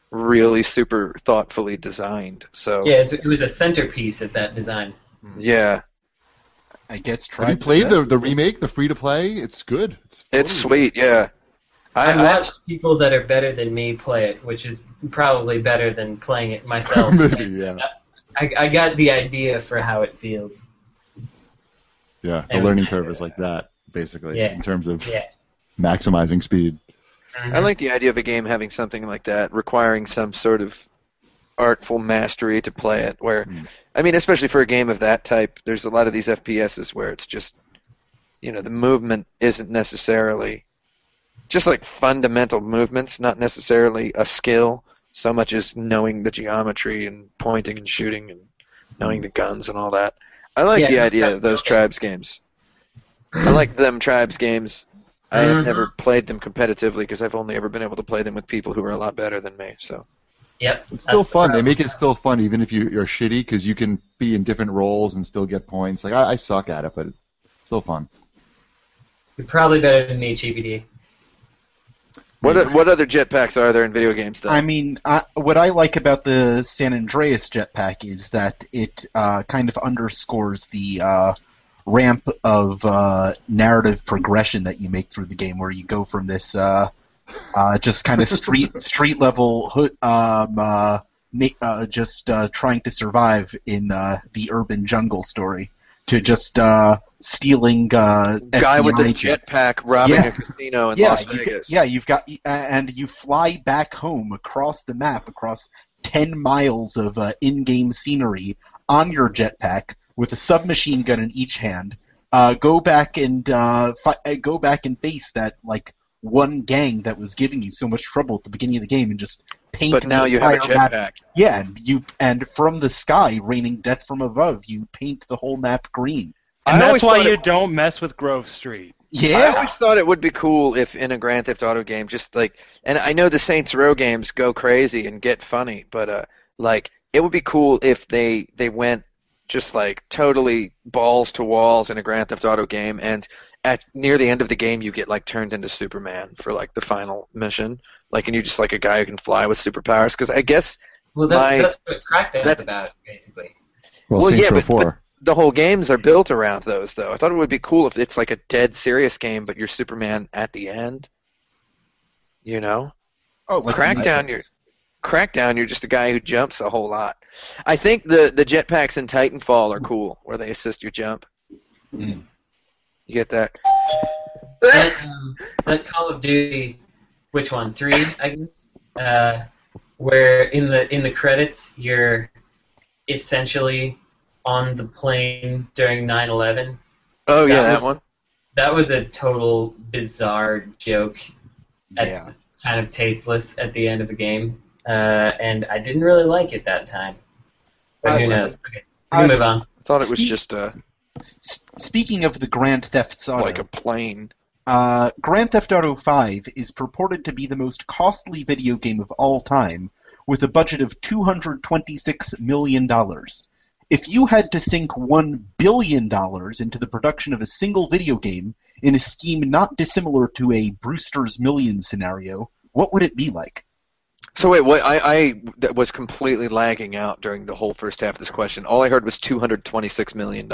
really super thoughtfully designed. So yeah, it was a centerpiece of that design. Yeah. I guess Have you played the remake, the free-to-play? It's good. It's sweet, yeah. I watched people that are better than me play it, which is probably better than playing it myself. Maybe, yeah. I got the idea for how it feels. Yeah, the learning curve is like that, basically, in terms of maximizing speed. Mm-hmm. I like the idea of a game having something like that, requiring some sort of artful mastery to play it, where, I mean, especially for a game of that type, there's a lot of these FPSs where it's just, the movement isn't necessarily, just like fundamental movements, not necessarily a skill, so much as knowing the geometry and pointing and shooting and knowing the guns and all that. I like the idea of those Tribes games. I like them Tribes games. I have never played them competitively because I've only ever been able to play them with people who are a lot better than me, so... Yep. It's still fun. They make it still fun even if you're shitty because you can be in different roles and still get points. Like, I suck at it, but it's still fun. You're probably better than me, GPD. What other jetpacks are there in video games, though? I mean, what I like about the San Andreas jetpack is that it kind of underscores the ramp of narrative progression that you make through the game, where you go from this... just kind of street level, just trying to survive in the urban jungle story, to just stealing. Guy with the jetpack robbing a casino in Las Vegas. You've got, and you fly back home across the map, across 10 miles of in-game scenery on your jetpack with a submachine gun in each hand. Go back and face that one gang that was giving you so much trouble at the beginning of the game and just paint. But now you have a jetpack. Yeah, and from the sky, raining death from above, you paint the whole map green. And that's why you don't mess with Grove Street. Yeah. I always thought it would be cool if in a Grand Theft Auto game, just and I know the Saints Row games go crazy and get funny, but it would be cool if they went just totally balls to walls in a Grand Theft Auto game, and near the end of the game, you get turned into Superman for the final mission, and you're just a guy who can fly with superpowers. Because I guess that's what Crackdown's about, basically. Well, Saints Row 4. But the whole games are built around those, though. I thought it would be cool if it's a dead serious game, but you're Superman at the end. Oh, Crackdown, you're just a guy who jumps a whole lot. I think the jetpacks in Titanfall are cool, where they assist your jump. Mm. You get that? That Call of Duty, which one? 3, I guess. Where in the credits you're essentially on the plane during 9/11. Oh yeah, that one. That was a total bizarre joke. Kind of tasteless at the end of the game, and I didn't really like it that time. But who knows? Okay, we move on. I thought it was just Speaking of the Grand Theft Auto, like a plane. Grand Theft Auto 5 is purported to be the most costly video game of all time, with a budget of $226 million. If you had to sink $1 billion into the production of a single video game in a scheme not dissimilar to a Brewster's Millions scenario, what would it be like? So wait, what? I was completely lagging out during the whole first half of this question. All I heard was $226 million.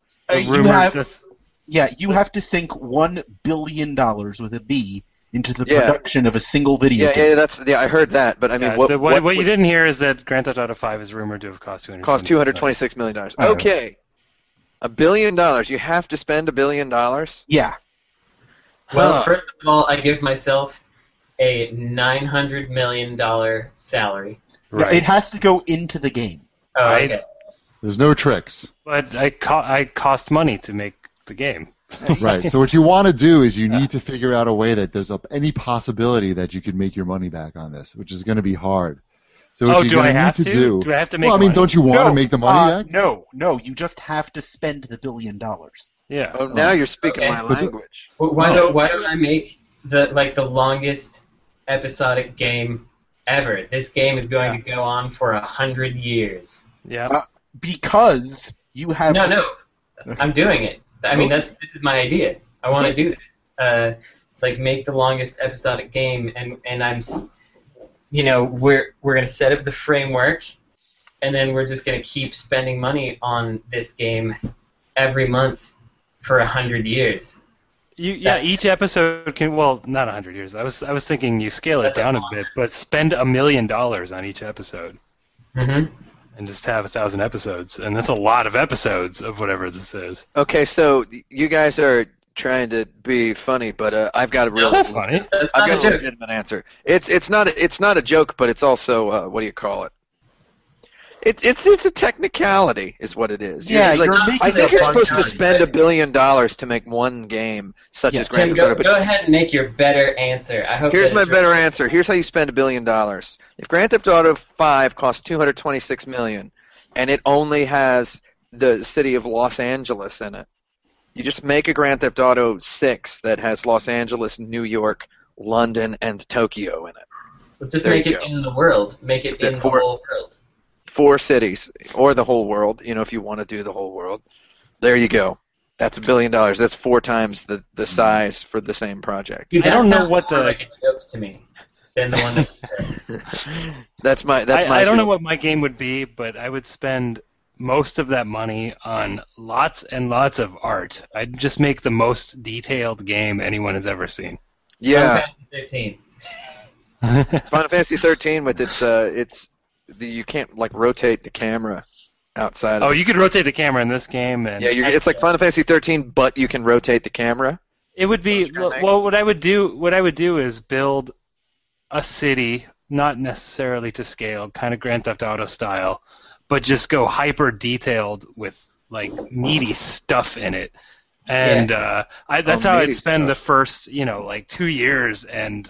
You have to sink $1 billion with a B into the production of a single video game. I heard that, but I mean, what you didn't hear is that Grand Theft Auto 5 is rumored to have cost $226 million. Okay, $1 billion. You have to spend $1 billion. Yeah. Well, first of all, I give myself a $900 million salary. Right. It has to go into the game. Oh, okay. There's no tricks. But I cost money to make the game. Right. So what you want to do is you need to figure out a way that there's any possibility that you can make your money back on this, which is going to be hard. So what do I have to do? Do I have to make? Well, I mean, don't you want to make the money back? No. You just have to spend the $1 billion. Yeah. Oh, now you're speaking my language. Why don't I make the longest episodic game ever? This game is going to go on for 100 years. Yeah. Because you have. No. I'm doing it. I mean, this is my idea. I want to do this. Make the longest episodic game, and we're going to set up the framework, and then we're just going to keep spending money on this game every month for 100 years. Each episode can, well, not 100 years. I was thinking you scale it down a bit, but spend $1 million on each episode. Mm-hmm. And just have 1,000 episodes, and that's a lot of episodes of whatever this is. Okay, so you guys are trying to be funny, but I've got a real funny. I've got a legitimate answer. It's not a joke, but it's also what do you call it? It's a technicality, is what it is. Yeah, I think you're supposed to spend $1 billion to make one game, such as Grand Theft Auto. Go ahead and make your better answer. I hope. Here's my better answer. Here's how you spend $1 billion. If Grand Theft Auto 5 costs $226 million, and it only has the city of Los Angeles in it, you just make a Grand Theft Auto 6 that has Los Angeles, New York, London, and Tokyo in it. But just make it in the world. Make it in the whole world. 4 cities, or the whole world, if you want to do the whole world. There you go. That's $1 billion. That's 4 times the size for the same project. Dude, I don't know what the like a joke to me than the one that That's my I don't know what my game would be, but I would spend most of that money on lots and lots of art. I'd just make the most detailed game anyone has ever seen. Yeah. Final Fantasy 13. Final Fantasy 13 with its you can't rotate the camera outside. You could rotate the camera in this game, and it's like Final Fantasy 13, but you can rotate the camera. It would be what I would do is build a city, not necessarily to scale, kind of Grand Theft Auto style, but just go hyper detailed with meaty stuff in it, and that's how I'd spend the first 2 years and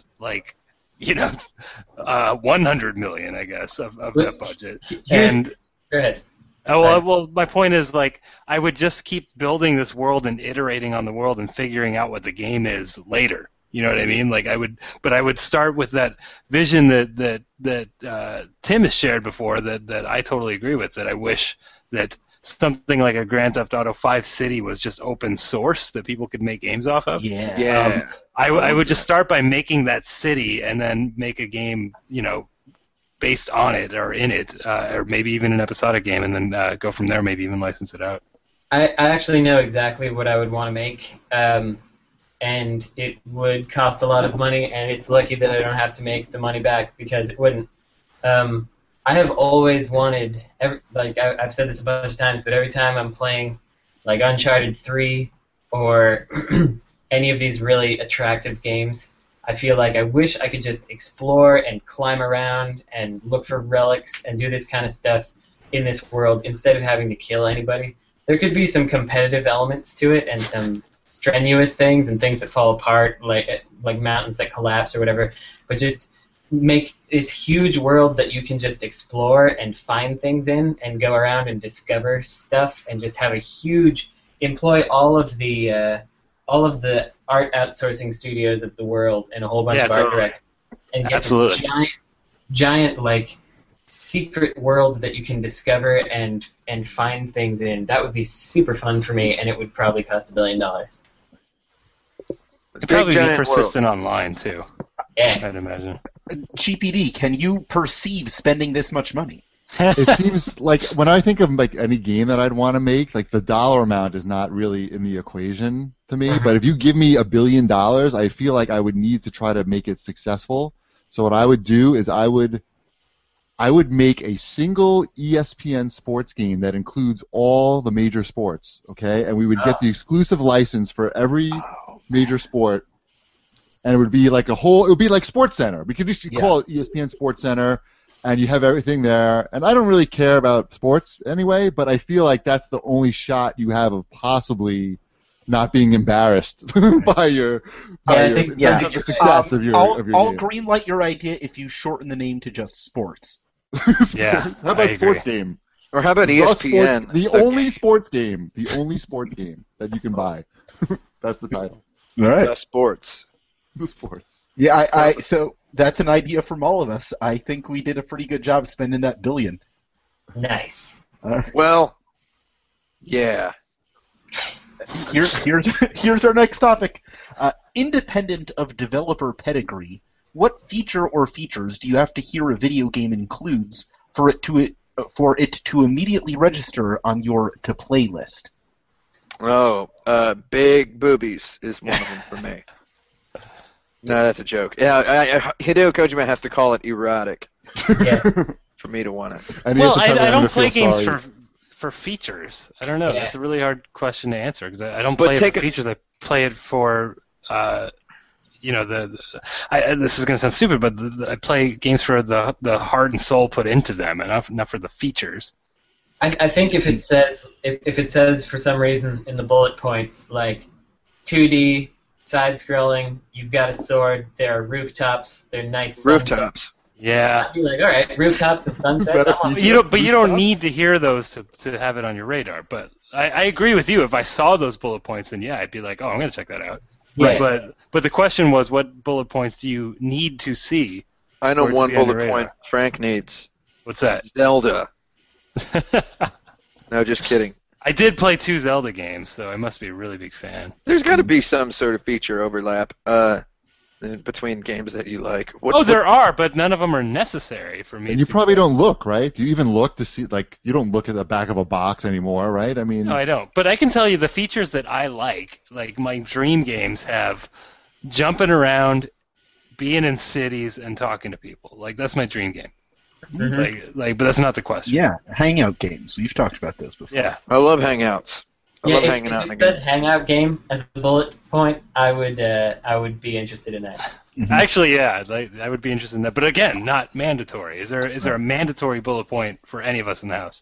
100 million, I guess, of that budget. Go ahead. Well, my point is, I would just keep building this world and iterating on the world and figuring out what the game is later. You know what I mean? I would start with that vision that Tim has shared before that I totally agree with. That I wish that something like a Grand Theft Auto 5 City was just open source that people could make games off of. Yeah. I would just start by making that city and then make a game, based on it or in it, or maybe even an episodic game, and then go from there, maybe even license it out. I actually know exactly what I would want to make, and it would cost a lot of money, and it's lucky that I don't have to make the money back, because it wouldn't. I have always wanted, I've said this a bunch of times, but every time I'm playing Uncharted 3 or any of these really attractive games, I feel like I wish I could just explore and climb around and look for relics and do this kind of stuff in this world instead of having to kill anybody. There could be some competitive elements to it and some strenuous things and things that fall apart, like mountains that collapse or whatever, but just make this huge world that you can just explore and find things in and go around and discover stuff and just have a huge, employ all of the art outsourcing studios of the world and a whole bunch of art directors and get this giant secret world that you can discover and find things in. That would be super fun for me, and it would probably cost $1 billion. It'd probably be persistent online too. Yeah. I'd imagine. GPD, can you perceive spending this much money? It seems like when I think of any game that I'd want to make, the dollar amount is not really in the equation to me. But if you give me $1 billion, I feel like I would need to try to make it successful. So what I would do is I would make a single ESPN sports game that includes all the major sports, okay? And we would get the exclusive license for every major sport. And it would be it would be like SportsCenter. We could just call it ESPN SportsCenter, and you have everything there. And I don't really care about sports anyway, but I feel like that's the only shot you have of possibly not being embarrassed by your the success of your I'll game. greenlight your idea if you shorten the name to just sports. Yeah. How about sports game? Or how about ESPN? The only sports game that you can buy. That's the title. All right. The sports. The sports. Yeah, so that's an idea from all of us. I think we did a pretty good job spending that $1 billion. Nice. Well, yeah. Here's our next topic. Independent of developer pedigree, what feature or features do you have to hear a video game includes for it to immediately register on your to play list? Oh, big boobies is one of them for me. No, that's a joke. Yeah, Hideo Kojima has to call it erotic for me to want it. Well, I don't play games for features. I don't know. Yeah. That's a really hard question to answer because I don't play it for features. I play it for, this is going to sound stupid, but I play games for the heart and soul put into them, and not for the features. I think if it says for some reason in the bullet points like 2D side-scrolling, you've got a sword, there are rooftops, they're nice rooftops. Yeah. I'd be like, all right, rooftops and sunsets. You don't need to hear those to have it on your radar. But I agree with you. If I saw those bullet points, then I'd be like, oh, I'm going to check that out. Right. But the question was, what bullet points do you need to see? I know one bullet point Frank needs. What's that? Zelda. No, just kidding. I did play 2 Zelda games, so I must be a really big fan. There's got to be some sort of feature overlap between games that you like. There are, but none of them are necessary for me. And you probably don't look, right? Do you even look to see, like, you don't look at the back of a box anymore, right? I mean... No, I don't. But I can tell you the features that I like my dream games have jumping around, being in cities, and talking to people. Like, that's my dream game. Mm-hmm. But that's not the question. Yeah, hangout games. We've talked about this before. Yeah, I love hangouts. I love hanging out in the game. If hangout game as a bullet point, I would be interested in that. Mm-hmm. Actually, yeah, I would be interested in that. But again, not mandatory. Is there a mandatory bullet point for any of us in the house?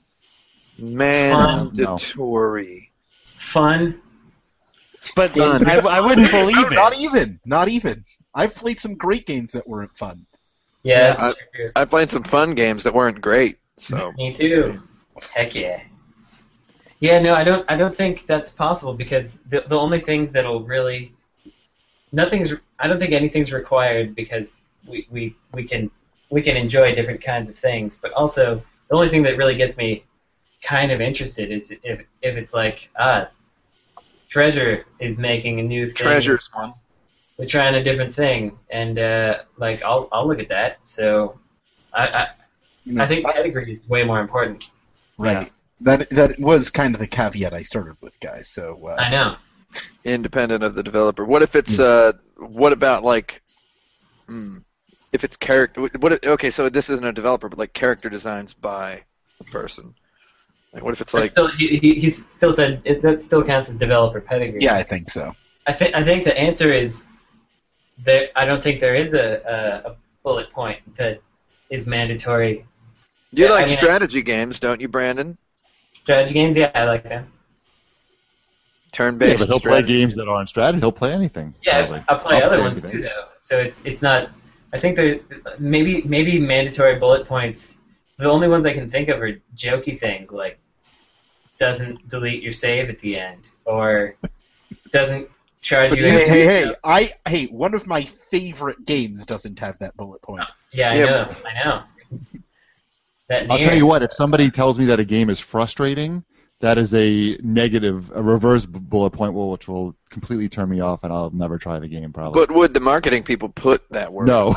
Mandatory. Fun. But fun. I wouldn't believe it. Not even. I've played some great games that weren't fun. Yeah, that's true. I played some fun games that weren't great. So. Me too. Heck yeah. Yeah, no, I don't think that's possible because the only things that'll really I don't think anything's required because we can enjoy different kinds of things, but also the only thing that really gets me kind of interested is if it's like Treasure is making a new thing. Treasure's one. We're trying a different thing, and I'll look at that. So I think pedigree is way more important. Right. Yeah. That was kind of the caveat I started with, guys. So I know. Independent of the developer. What if it's what about like if it's character? Okay, so this isn't a developer, but like character designs by a person. Like, what if it's like? He still said that still counts as developer pedigree. Yeah, I think so. I think the answer is that I don't think there is a bullet point that is mandatory. You like strategy games, don't you, Brandon? Strategy games, yeah, I like them. Turn-based. Yeah, but he'll play games that aren't strategy. He'll play anything. Yeah, I'll play other ones too, though. So it's not. I think there maybe mandatory bullet points. The only ones I can think of are jokey things like doesn't delete your save at the end or doesn't charge you. Hey! One of my favorite games doesn't have that bullet point. Yeah, I know. I'll tell you what, if somebody tells me that a game is frustrating, that is a reverse bullet point, which will completely turn me off, and I'll never try the game, probably. But would the marketing people put that word? No.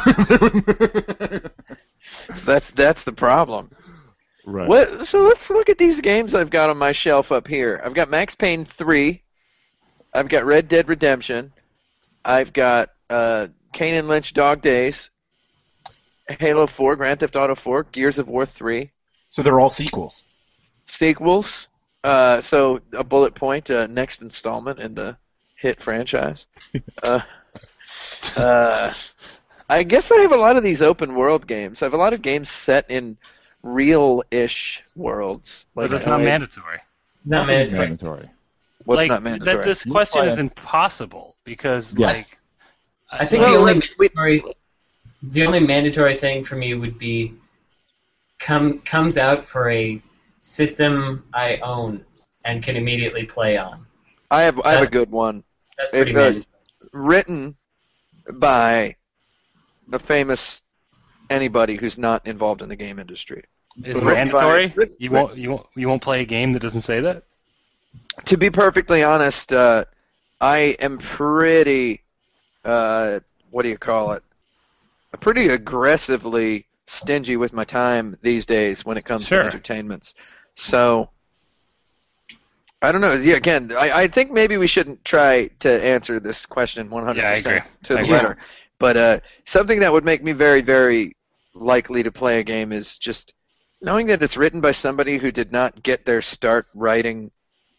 So that's the problem. Right. So let's look at these games I've got on my shelf up here. I've got Max Payne 3. I've got Red Dead Redemption. I've got Kane and Lynch Dog Days. Halo 4, Grand Theft Auto 4, Gears of War 3. So they're all sequels. Sequels. So a bullet point, next installment in the hit franchise. I guess I have a lot of these open world games. I have a lot of games set in real-ish worlds. But it's not mandatory. Not mandatory. What's not mandatory? This question is impossible because, I think the only mandatory thing for me would be comes out for a system I own and can immediately play on. I have a good one. That's pretty mandatory. Written by a famous anybody who's not involved in the game industry. Is it mandatory? You won't play a game that doesn't say that? To be perfectly honest, I am pretty what do you call it? pretty aggressively stingy with my time these days when it comes to entertainments. So, I don't know. Yeah, again, I think maybe we shouldn't try to answer this question 100% to the letter. But something that would make me very, very likely to play a game is just knowing that it's written by somebody who did not get their start writing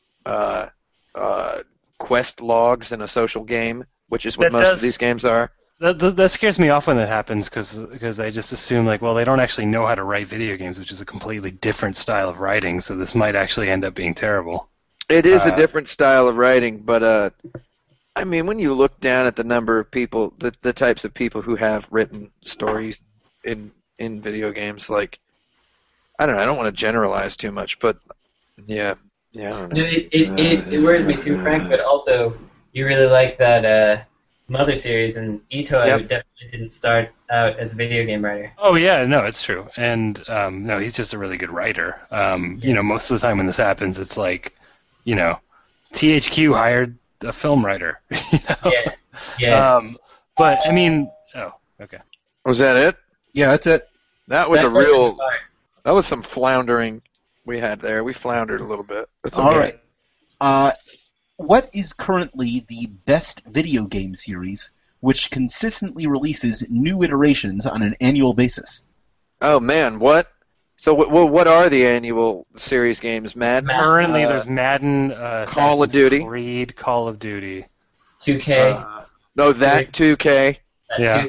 quest logs in a social game, which is what most of these games are. That scares me off when that happens because I just assume, like, well, they don't actually know how to write video games, which is a completely different style of writing, so this might actually end up being terrible. It is a different style of writing, but I mean, when you look down at the number of people, the types of people who have written stories in video games, like, I don't know, I don't want to generalize too much, but yeah, I don't know. No, it worries me too, Frank, but also you really like that Mother series, and Ito definitely didn't start out as a video game writer. Oh yeah, no, it's true, and no, he's just a really good writer. You know, most of the time when this happens, it's like, you know, THQ hired a film writer. You know? Yeah. But I mean, okay. Was that it? Yeah, that's it. That was that was some floundering we had there. We floundered a little bit. That's okay. All right. What is currently the best video game series which consistently releases new iterations on an annual basis? Oh man, what? So what are the annual series games? Madden? Currently, there's Madden, Call of Duty, Creed, Call of Duty, 2K. No, that 2K. Yeah.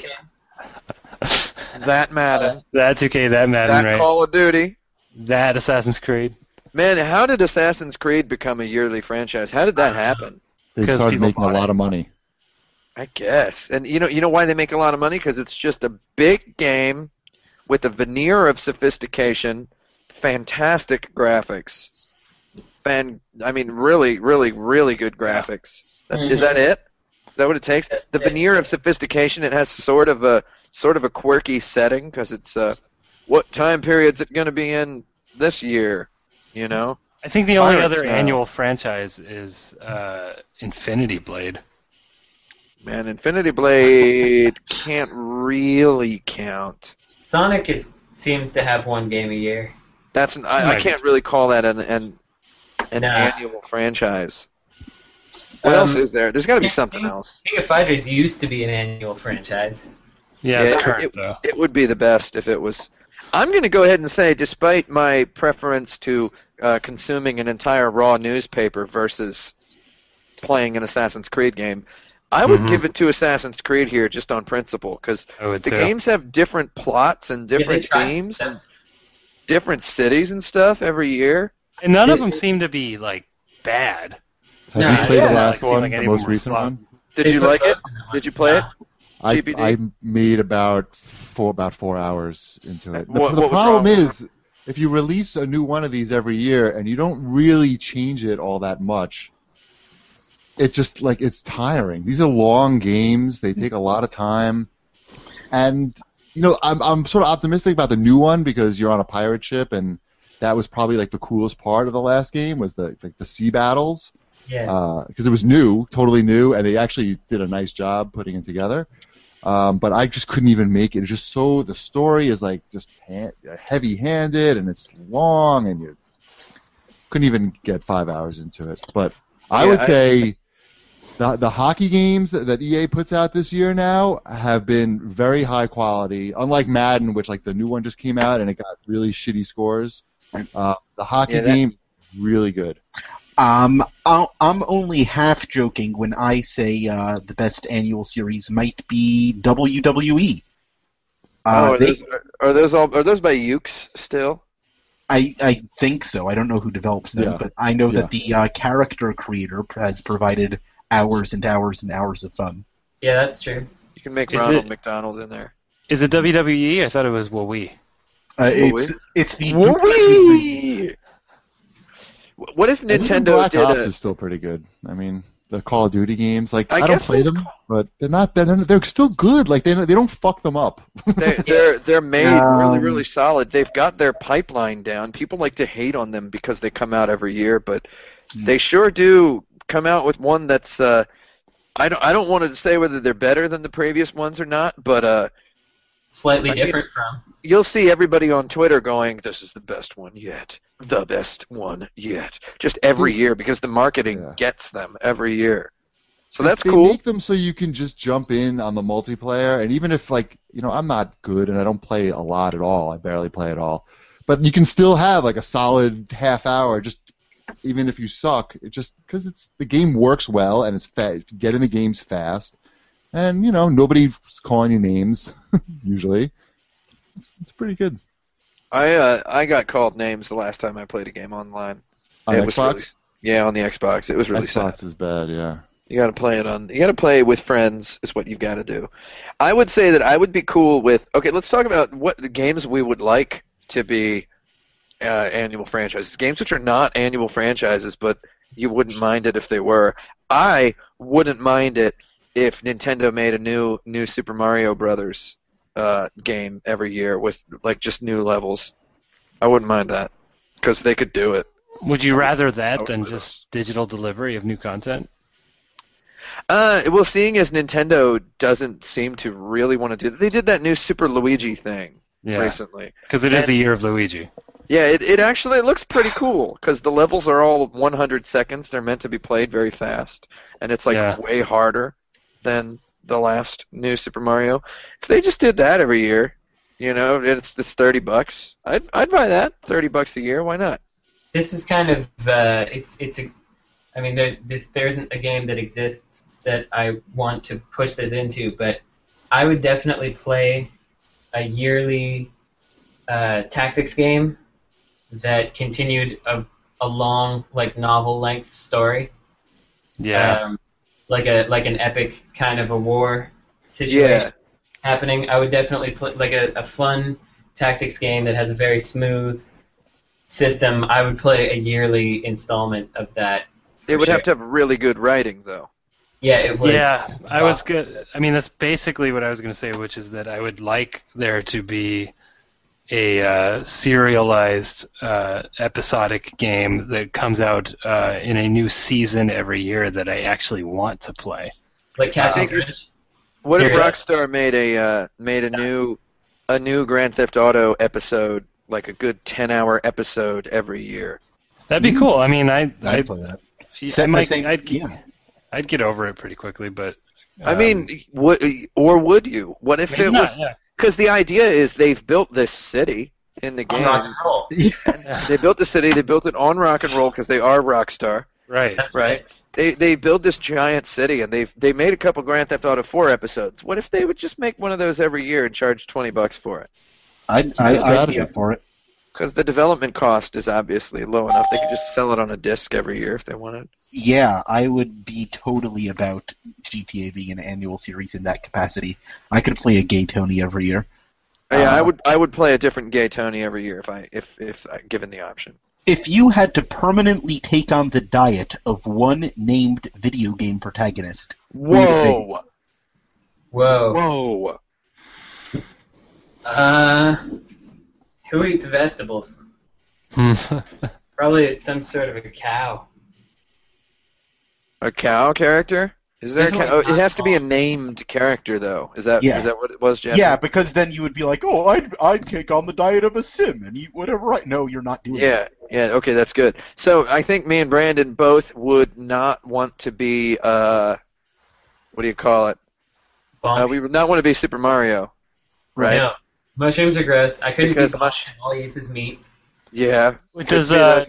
2K. That Madden. That 2K, that Madden, that right? Call of Duty. That Assassin's Creed. Man, how did Assassin's Creed become a yearly franchise? How did that happen? They started making a lot of money. I guess. And you know why they make a lot of money? Because it's just a big game with a veneer of sophistication, fantastic graphics. I mean, really, really, really good graphics. Is that it? Is that what it takes? The veneer of sophistication, it has sort of a quirky setting because it's what time period's it going to be in this year? You know? I think the only other annual franchise is Infinity Blade. Man, Infinity Blade can't really count. Sonic seems to have one game a year. I can't really call that an annual franchise. What else is there? There's got to be something else. King of Fighters used to be an annual franchise. Yeah, it's current, though. It would be the best if it was. I'm going to go ahead and say, despite my preference to consuming an entire raw newspaper versus playing an Assassin's Creed game, I would give it to Assassin's Creed here just on principle, because the games have different plots and different themes, and different cities and stuff every year. And none of them seem to be, like, bad. Have you played the last one, the most recent one? Did you like it? Did you play it? I made about 4 hours into it. The problem is, if you release a new one of these every year and you don't really change it all that much, it just, like, it's tiring. These are long games. They take a lot of time. And, you know, I'm sort of optimistic about the new one because you're on a pirate ship, and that was probably, like, the coolest part of the last game was the sea battles. Yeah. Because it was new, totally new, and they actually did a nice job putting it together. But I just couldn't even make it. It's just so, the story is like just heavy-handed, and it's long, and you couldn't even get 5 hours into it. But I would say the hockey games that EA puts out this year now have been very high quality. Unlike Madden, which, like, the new one just came out and it got really shitty scores. The hockey game is really good. I'm only half joking when I say the best annual series might be WWE. Are those by Ukes still? I think so. I don't know who develops them, but I know that the character creator has provided hours and hours and hours of fun. Yeah, that's true. You can make Ronald McDonald in there. Is it WWE? I thought it was WoWie. It's the WoWie. What if Nintendo Black Ops is still pretty good. I mean, the Call of Duty games, like, I don't play them, but they're not. They're still good. Like, they don't fuck them up. They're made really, really solid. They've got their pipeline down. People like to hate on them because they come out every year, but they sure do come out with one that's. I don't want to say whether they're better than the previous ones or not, but slightly different from. You'll see everybody on Twitter going, "This is the best one yet. The best one yet." Just every year, because the marketing gets them every year. So that's cool. They make them so you can just jump in on the multiplayer, and even if, like, you know, I'm not good and I don't play a lot at all, I barely play at all, but you can still have like a solid half hour, just even if you suck, it just because the game works well and it's fast. Get in the games fast, and you know nobody's calling you names usually. It's pretty good. I got called names the last time I played a game online. On Xbox? On the Xbox. It was really sad. Xbox is bad, yeah. You got to play with friends is what you've got to do. I would say that I would be cool with. Okay, let's talk about what the games we would like to be annual franchises. Games which are not annual franchises, but you wouldn't mind it if they were. I wouldn't mind it if Nintendo made a new Super Mario Brothers game every year with like just new levels. I wouldn't mind that because they could do it. Would you rather that than just digital delivery of new content? Well, seeing as Nintendo doesn't seem to really want to do that, they did that new Super Luigi thing recently. Because it is the year of Luigi. Yeah, it actually looks pretty cool because the levels are all 100 seconds. They're meant to be played very fast, and it's like way harder than the last new Super Mario. If they just did that every year, you know, it's $30. I'd buy that. $30 a year. Why not? This is kind of there isn't a game that exists that I want to push this into, but I would definitely play a yearly tactics game that continued a long, like, novel-length story. Yeah. Like an epic kind of a war situation happening. I would definitely play like a fun tactics game that has a very smooth system. I would play a yearly installment of that. It would have to have really good writing, though. Yeah, it would. Yeah, I was good. I mean, that's basically what I was going to say, which is that I would like there to be a serialized episodic game that comes out in a new season every year that I actually want to play. Like Captain Crunch. What if Rockstar made a new Grand Theft Auto episode, like a good 10-hour episode every year? That'd be cool. I mean, I'd play that. I'd get over it pretty quickly, but I mean, would you? What if it was? Because the idea is they've built this city in the game. Rock and roll. They built the city. They built it on rock and roll because they are Rockstar. Right. Right. They build this giant city, and they made a couple Grand Theft Auto 4 episodes. What if they would just make one of those every year and charge $20 for it? I'd be up for it. Because the development cost is obviously low enough. They could just sell it on a disc every year if they wanted. Yeah, I would be totally about GTA being an annual series in that capacity. I could play a Gay Tony every year. Yeah, I would play a different Gay Tony every year if given the option. If you had to permanently take on the diet of one named video game protagonist, whoa, who eats vegetables? Probably it's some sort of a cow. A cow character? Is there a cow? Oh, it has to be a named character, though. Is that what it was, Jeff? Yeah, because then you would be like, oh, I'd take on the diet of a sim and eat whatever No, you're not doing that. Yeah, okay, that's good. So I think me and Brandon both would not want to be, what do you call it? We would not want to be Super Mario, right? No. Mushrooms are gross. I couldn't eat mushroom. All he eats is meat. Yeah. Does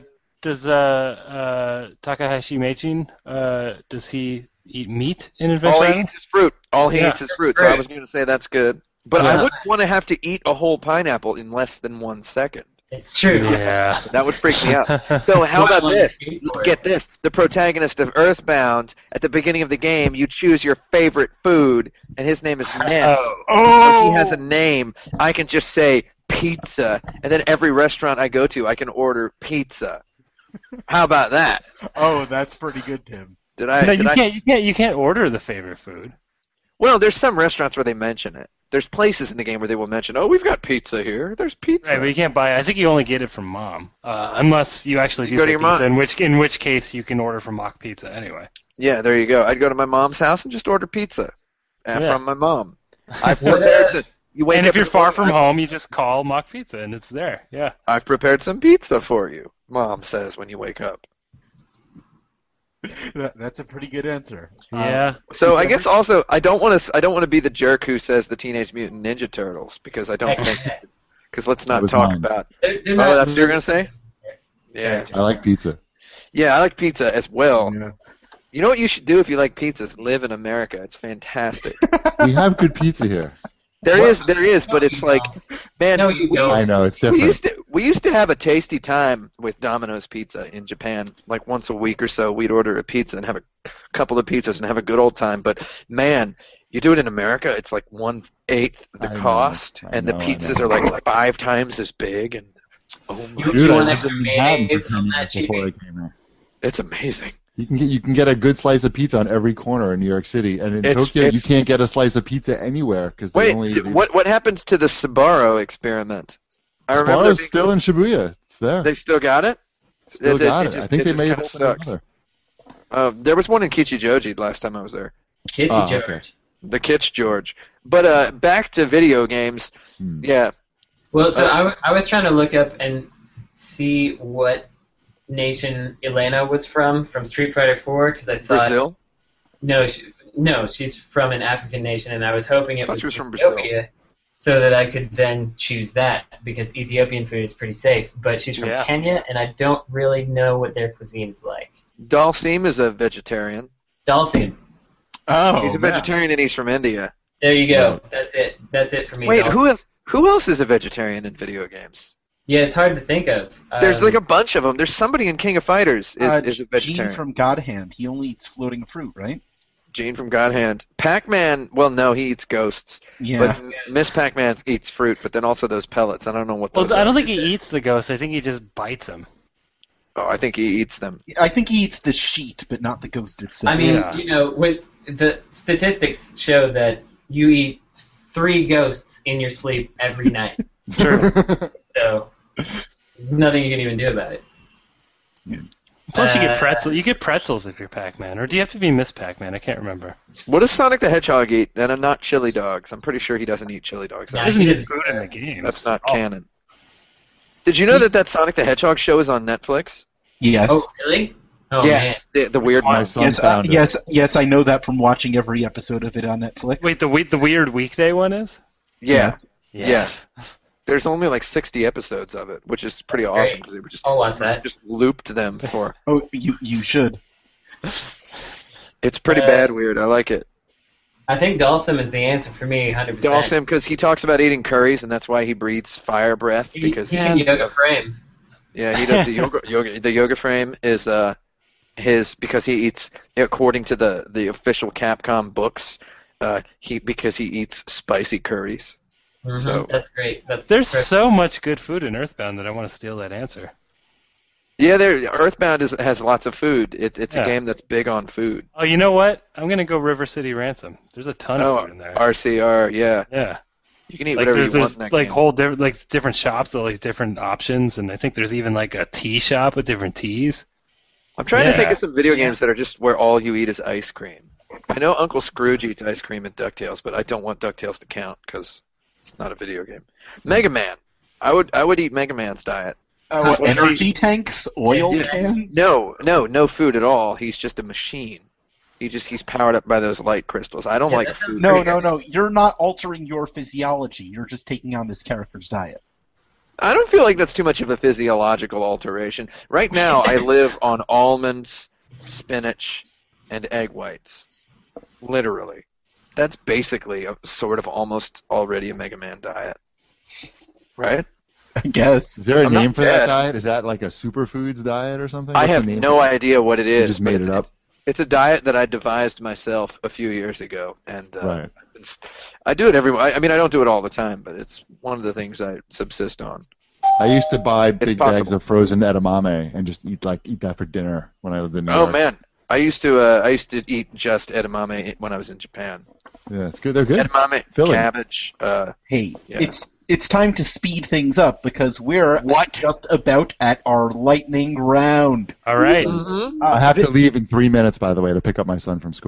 Takahashi Meichin, does he eat meat in Adventure All Island? he eats is fruit. All he eats is fruit, so I was going to say that's good. But I wouldn't want to have to eat a whole pineapple in less than 1 second. It's true. Yeah. That would freak me out. So how about this? Get this. The protagonist of Earthbound, at the beginning of the game, you choose your favorite food, and his name is Ness. So he has a name. I can just say pizza, and then every restaurant I go to, I can order pizza. How about that? Oh, that's pretty good, Tim. You can't order the favorite food. Well, there's some restaurants where they mention it. There's places in the game where they will mention, oh, we've got pizza here. There's pizza. Right, but you can't buy it. I think you only get it from Mom, unless you actually do go to your pizza, mom. in which case you can order from Mock Pizza anyway. Yeah, there you go. I'd go to my mom's house and just order pizza from my mom. I've prepared to You wake and up if you're far from home, you just call Mock Pizza, and it's there. Yeah. I've prepared some pizza for you, Mom says when you wake up. That's a pretty good answer. Yeah. So I guess also I don't want to be the jerk who says the Teenage Mutant Ninja Turtles because I don't think because let's not talk about. They're not, that's what you're gonna say? Yeah. I like pizza. Yeah, I like pizza as well. Yeah. You know what you should do if you like pizza is live in America. It's fantastic. We have good pizza here. There is, but it's like, man. No, you don't. I know, it's different. We used to have a tasty time with Domino's Pizza in Japan. Like once a week or so, we'd order a pizza and have a couple of pizzas and have a good old time. But man, you do it in America, it's like 1/8 the cost, and the pizzas are like 5 times as big. And oh my You Dude, want I extra lived in Manhattan mayonnaise for 10 on that years before I cheapie? came here. it's amazing. You can get a good slice of pizza on every corner in New York City, and in Tokyo you can't get a slice of pizza anywhere because Wait, what happens to the Sbarro experiment? I remember Sbarro's still in Shibuya. It's there. They still got it. Still got it. just- I think it they just may have kinda opened sucks. another. There was one in Kichijoji last time I was there. Kitty Oh, George. okay. The Kitsch George. But back to video games. Yeah. Well, so I was trying to look up and see what nation Elena was from Street Fighter 4 because I thought Brazil. no, she's from an African nation, and I was hoping it Thought was she was from Brazil. Ethiopia, so that I could then choose that because Ethiopian food is pretty safe. But she's from Kenya, and I don't really know what their cuisine is like. Dalsim is a vegetarian. Dalsim. Oh, He's a vegetarian and he's from India. There you go. That's it. That's it for me. Wait, Dalsim. who else is a vegetarian in video games? Yeah, it's hard to think of. There's like a bunch of them. There's somebody in King of Fighters is a vegetarian. Gene from God Hand. He only eats floating fruit, right? Gene from God Hand. Pac-Man, well, no, he eats ghosts. Yeah. But Miss Pac-Man eats fruit, but then also those pellets. I don't know what those Well, I are. don't think he eats the ghosts. I think he just bites them. Oh, I think he eats them. I think he eats the sheet, but not the ghost itself. I mean, with the statistics show that you eat 3 ghosts in your sleep every night. Sure. So there's nothing you can even do about it. Plus, you get pretzels. You get pretzels if you're Pac-Man, or do you have to be Miss Pac-Man? I can't remember. What does Sonic the Hedgehog eat? And not chili dogs. I'm pretty sure he doesn't eat chili dogs. Nah, He doesn't he eat doesn't food eat in the those. game. That's not canon. Did you know that Sonic the Hedgehog show is on Netflix? Yes. Oh, really? Oh, man. The weird My one. son found it. Yes, I know that from watching every episode of it on Netflix. Wait, the weird weekday one is? Yeah. Yes. There's only like 60 episodes of it, which is pretty That's awesome great. because they were just I'll watch that. just looped them for. Oh, you should. It's pretty bad weird. I like it. I think Dalsim is the answer for me, 100%. Dalsim, because he talks about eating curries, and that's why he breathes fire breath. Because he can yoga frame. Yeah, he does the yoga. The yoga frame is his because he eats according to the official Capcom books. Because he eats spicy curries. Mm-hmm. So that's great. There's so much good food in Earthbound that I want to steal that answer. yeah, Earthbound has lots of food. It's a game that's big on food. Oh, you know what? I'm gonna go River City Ransom. There's a ton of food in there. RCR, yeah. Yeah. You can eat Like whatever there's you want in that like game. whole different shops, all these different options, and I think there's even like a tea shop with different teas. I'm trying to think Yeah. of some video games that are just where all you eat is ice cream. I know Uncle Scrooge eats ice cream in DuckTales, but I don't want DuckTales to count because it's not a video game. Mega Man. I would eat Mega Man's diet. What, energy tanks, oil Yeah. can? No food at all. He's just a machine. He's powered up by those light crystals. I don't Yeah, like that sounds food. No. You're not altering your physiology. You're just taking on this character's diet. I don't feel like that's too much of a physiological alteration. Right now, I live on almonds, spinach, and egg whites. Literally. That's basically a sort of almost already a Mega Man diet. Right? I guess. Is there a I'm name not for that dead. diet? Is that like a superfoods diet or something? I What's the have name no for it? idea what it is. You just but made it up. It's a diet that I devised myself a few years ago, and Right. I do it I mean, I don't do it all the time, but it's one of the things I subsist on. I used to buy big bags possible. of frozen edamame and just eat that for dinner when I lived in New York. Oh man, I used to eat just edamame when I was in Japan. Yeah, it's good. They're good. Edamame, Filling. cabbage. Hey, Yeah. it's time to speed things up because we're just about at our lightning round. All right. Mm-hmm. I have to leave in 3 minutes, by the way, to pick up my son from school.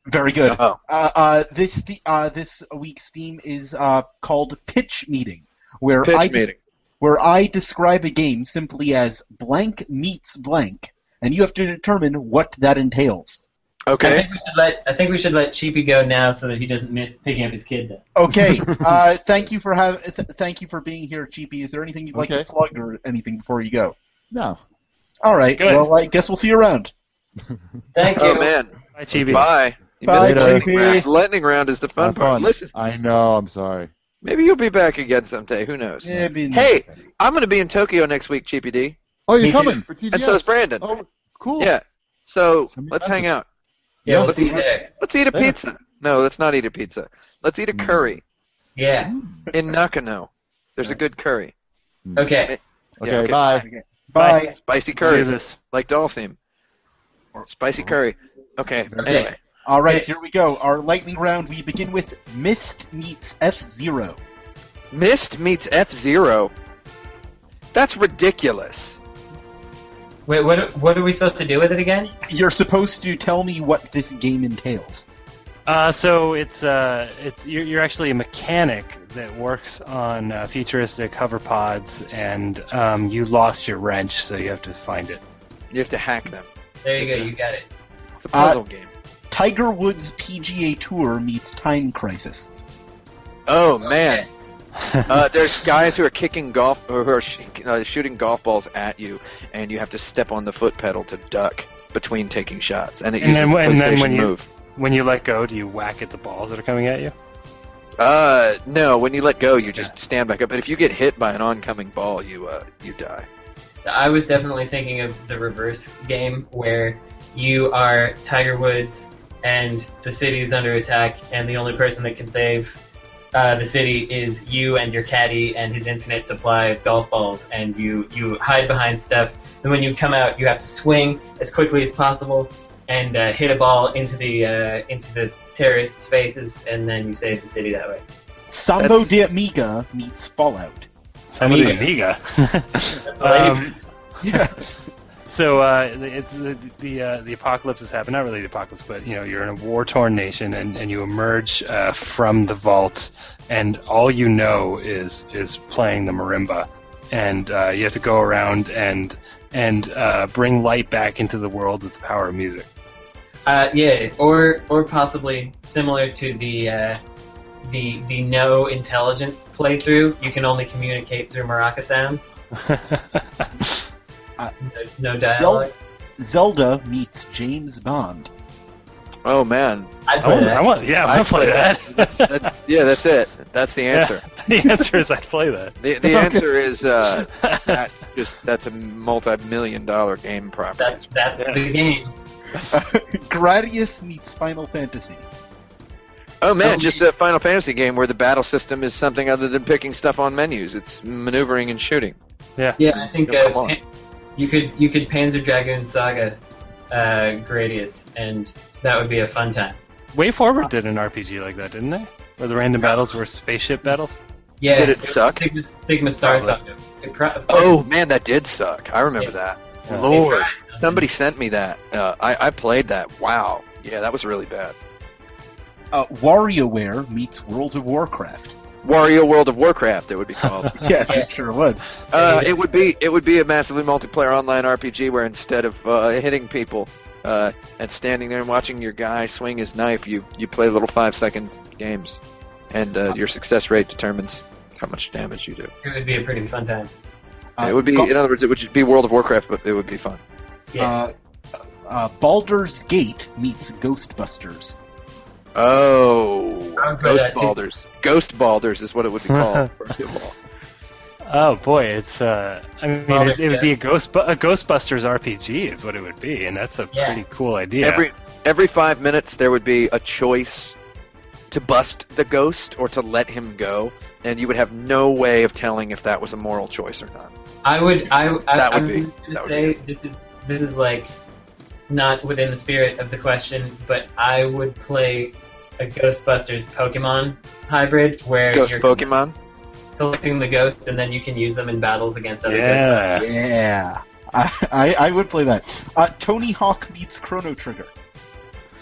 Very good. Oh. This week's theme is called Pitch Meeting, where meeting. Where I describe a game simply as blank meets blank, and you have to determine what that entails. Okay. I think we should let Cheapy go now so that he doesn't miss picking up his kid. Then. Okay. Thank you for being here, Cheapy. Is there anything you'd like to plug or anything before you go? No. All right. Good. Well, I guess we'll see you around. Thank you. Oh man. Bye, Cheapy. Bye. You Bye, missed the lightning Cheapy. round. The lightning round is the fun part. Listen. I know. I'm sorry. Maybe you'll be back again someday. Who knows? Hey, I'm going to be in Tokyo next week, Cheapy D. Oh, you're Me coming too. for TGS. And so is Brandon. Oh, cool. Yeah. So Send me a let's hang message. out. Yeah, we'll see you there. Let's eat a pizza. No, let's not eat a pizza. Let's eat a curry Yeah. in Nakano. There's a good curry. Okay. Okay, Yeah, bye. Bye. Spicy Do curry, this. like Dolphin. Spicy curry. Okay. Anyway. All right, here we go. Our lightning round. We begin with Myst meets F-Zero. Myst meets F-Zero. That's ridiculous. Wait, what are we supposed to do with it again? You're supposed to tell me what this game entails. So it's you're actually a mechanic that works on futuristic hover pods, and you lost your wrench, so you have to find it. You have to hack them. There you go. You got it. It's a puzzle game. Tiger Woods PGA Tour meets Time Crisis. Oh man. There's guys who are kicking golf, or who are shooting golf balls at you, and you have to step on the foot pedal to duck between taking shots. And it uses the PlayStation Move. When you let go, do you whack at the balls that are coming at you? No. When you let go, you just stand back up. But if you get hit by an oncoming ball, you die. I was definitely thinking of the reverse game where you are Tiger Woods and the city is under attack, and the only person that can save the city is you and your caddy and his infinite supply of golf balls, and you hide behind stuff. And when you come out, you have to swing as quickly as possible and hit a ball into the terrorists' faces, and then you save the city that way. Sambo de Amiga meets Fallout. Amiga. Yeah. So it's the apocalypse has happened. Not really the apocalypse, but you're in a war-torn nation, and you emerge from the vault, and all you know is playing the marimba, and you have to go around and bring light back into the world with the power of music. Yeah, or possibly similar to the no intelligence playthrough. You can only communicate through maraca sounds. No dialogue. Zelda meets James Bond. Oh man. I'd play that. I want to play that. That's it. That's the answer. Yeah, the answer is I'd play that. The answer is that's a multi-million-dollar game property. That's the game. Gradius meets Final Fantasy. Oh man, just a Final Fantasy game where the battle system is something other than picking stuff on menus. It's maneuvering and shooting. Yeah. Yeah, I think Come on. you could Panzer Dragoon Saga Gradius, and that would be a fun time. Way Forward did an RPG like that, didn't they? Where the random battles were spaceship battles. Yeah. Did it suck? Sigma Star Probably. Saga. Oh man, that did suck. I remember that. Yeah. Lord, somebody sent me that. I played that. Wow. Yeah, that was really bad. WarioWare meets World of Warcraft. Wario World of Warcraft, it would be called. Yes, it sure would. It would be a massively multiplayer online RPG where instead of hitting people and standing there and watching your guy swing his knife, you play little 5-second games, and your success rate determines how much damage you do. It would be a pretty fun time. It would be, in other words, it would be World of Warcraft, but it would be fun. Yeah. Baldur's Gate meets Ghostbusters. Oh, I would play Ghost that too. Balders. Ghost Balders is what it would be called. First of all. Oh boy, it's I mean, Well, it would be a Ghostbusters RPG is what it would be, and that's a pretty cool idea. Every 5 minutes there would be a choice to bust the ghost or to let him go, and you would have no way of telling if that was a moral choice or not. I would be say this is like not within the spirit of the question, but I would play a Ghostbusters Pokemon hybrid where Ghost you're Pokemon? collecting the ghosts and then you can use them in battles against other Yeah. Ghostbusters. Yeah. I would play that. Tony Hawk meets Chrono Trigger.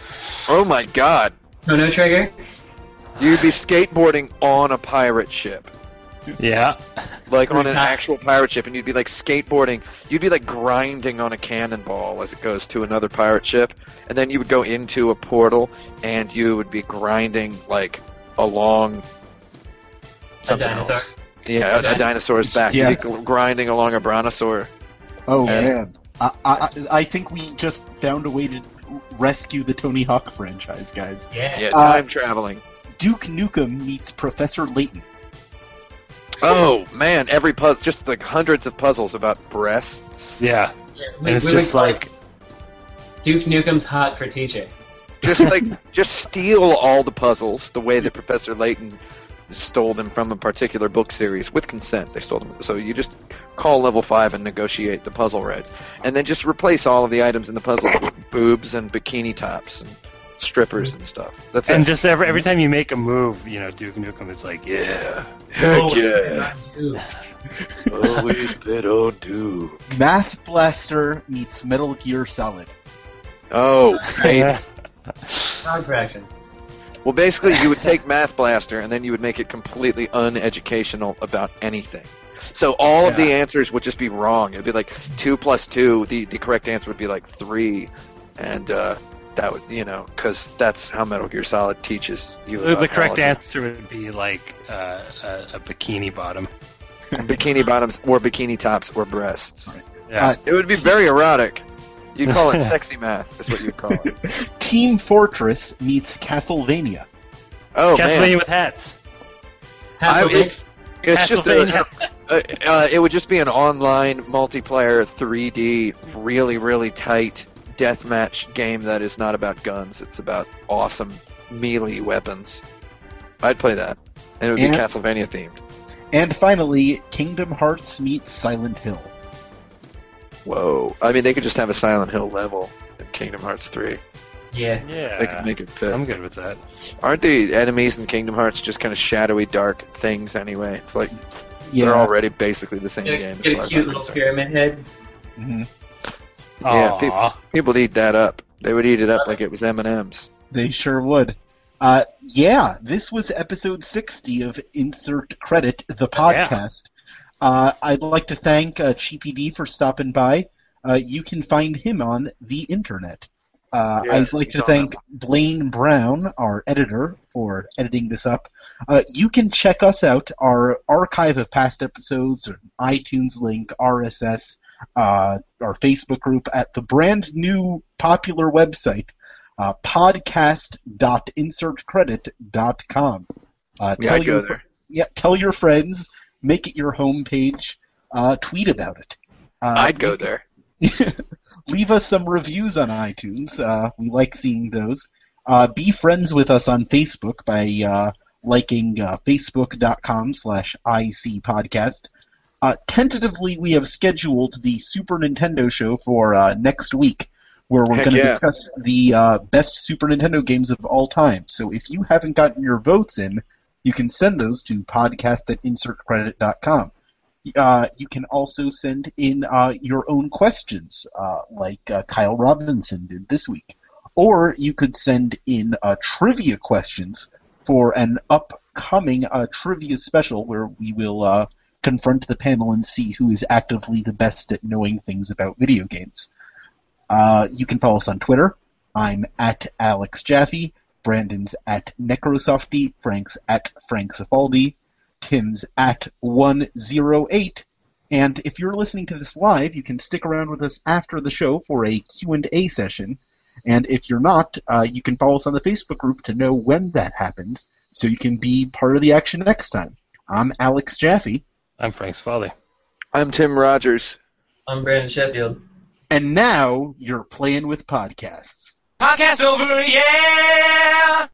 Oh my God. Chrono Trigger? You'd be skateboarding on a pirate ship. Yeah. Like on an actual pirate ship, and you'd be like skateboarding. You'd be like grinding on a cannonball as it goes to another pirate ship, and then you would go into a portal, and you would be grinding like along something a dinosaur. Else. Yeah, a dinosaur's back. Yeah. You'd be grinding along a brontosaur. Oh man, I think we just found a way to rescue the Tony Hawk franchise, guys. Yeah, time traveling. Duke Nukem meets Professor Layton. Oh man, every puzzle, just like hundreds of puzzles about breasts. Yeah. And it's just like Duke Nukem's hot for teacher. Just steal all the puzzles the way that Professor Layton stole them from a particular book series with consent. They stole them, so you just call level 5 and negotiate the puzzle rights, and then just replace all of the items in the puzzle with boobs and bikini tops and strippers and stuff. That's and it. just every time you make a move, Duke Nukem is like, yeah, heck yeah, always bet on Duke. Math Blaster meets Metal Gear Solid. Oh, baby. Frog fraction. Well, basically, you would take Math Blaster and then you would make it completely uneducational about anything. So all of the answers would just be wrong. It'd be like 2 plus 2. The correct answer would be like 3, and that would, because that's how Metal Gear Solid teaches you. The correct answer would be like a bikini bottom. Bikini bottoms or bikini tops or breasts. Yeah. It would be very erotic. You'd call it sexy math, is what you'd call it. Team Fortress meets Castlevania. Oh, Castlevania man. with hats. It's just it would just be an online multiplayer 3D, really, really tight deathmatch game that is not about guns. It's about awesome melee weapons. I'd play that. And it would be Castlevania themed. And finally, Kingdom Hearts meets Silent Hill. Whoa. I mean, they could just have a Silent Hill level in Kingdom Hearts 3. Yeah. They could make it fit. I'm good with that. Aren't the enemies in Kingdom Hearts just kind of shadowy, dark things anyway? It's like they're already basically the same game. Get a cute little pyramid head. Mm-hmm. Yeah, people eat that up. They would eat it up like it was M&M's. They sure would. This was episode 60 of Insert Credit, the podcast. I'd like to thank CheapyD for stopping by. You can find him on the internet. I'd like to thank Blaine Brown, our editor, for editing this up. You can check us out, our archive of past episodes, iTunes link, RSS, our Facebook group at the brand new popular website, podcast.insertcredit.com. I'd go there. Yeah, tell your friends, make it your homepage, tweet about it. I'd go there. Leave us some reviews on iTunes. We like seeing those. Be friends with us on Facebook by liking facebook.com/ICpodcast. Tentatively, we have scheduled the Super Nintendo show for next week, where we're going to discuss the best Super Nintendo games of all time. So if you haven't gotten your votes in, you can send those to podcast@insertcredit.com. You can also send in your own questions, like Kyle Robinson did this week. Or you could send in trivia questions for an upcoming trivia special where we will confront the panel and see who is actively the best at knowing things about video games. You can follow us on Twitter. I'm at Alex Jaffe. Brandon's at Necrosofty. Frank's at Frank Cifaldi. Tim's at 108. And if you're listening to this live, you can stick around with us after the show for a Q&A session. And if you're not, you can follow us on the Facebook group to know when that happens, so you can be part of the action next time. I'm Alex Jaffe. I'm Frank Cifaldi. I'm Tim Rogers. I'm Brandon Sheffield. And now you're playing with podcasts. Podcast over, yeah!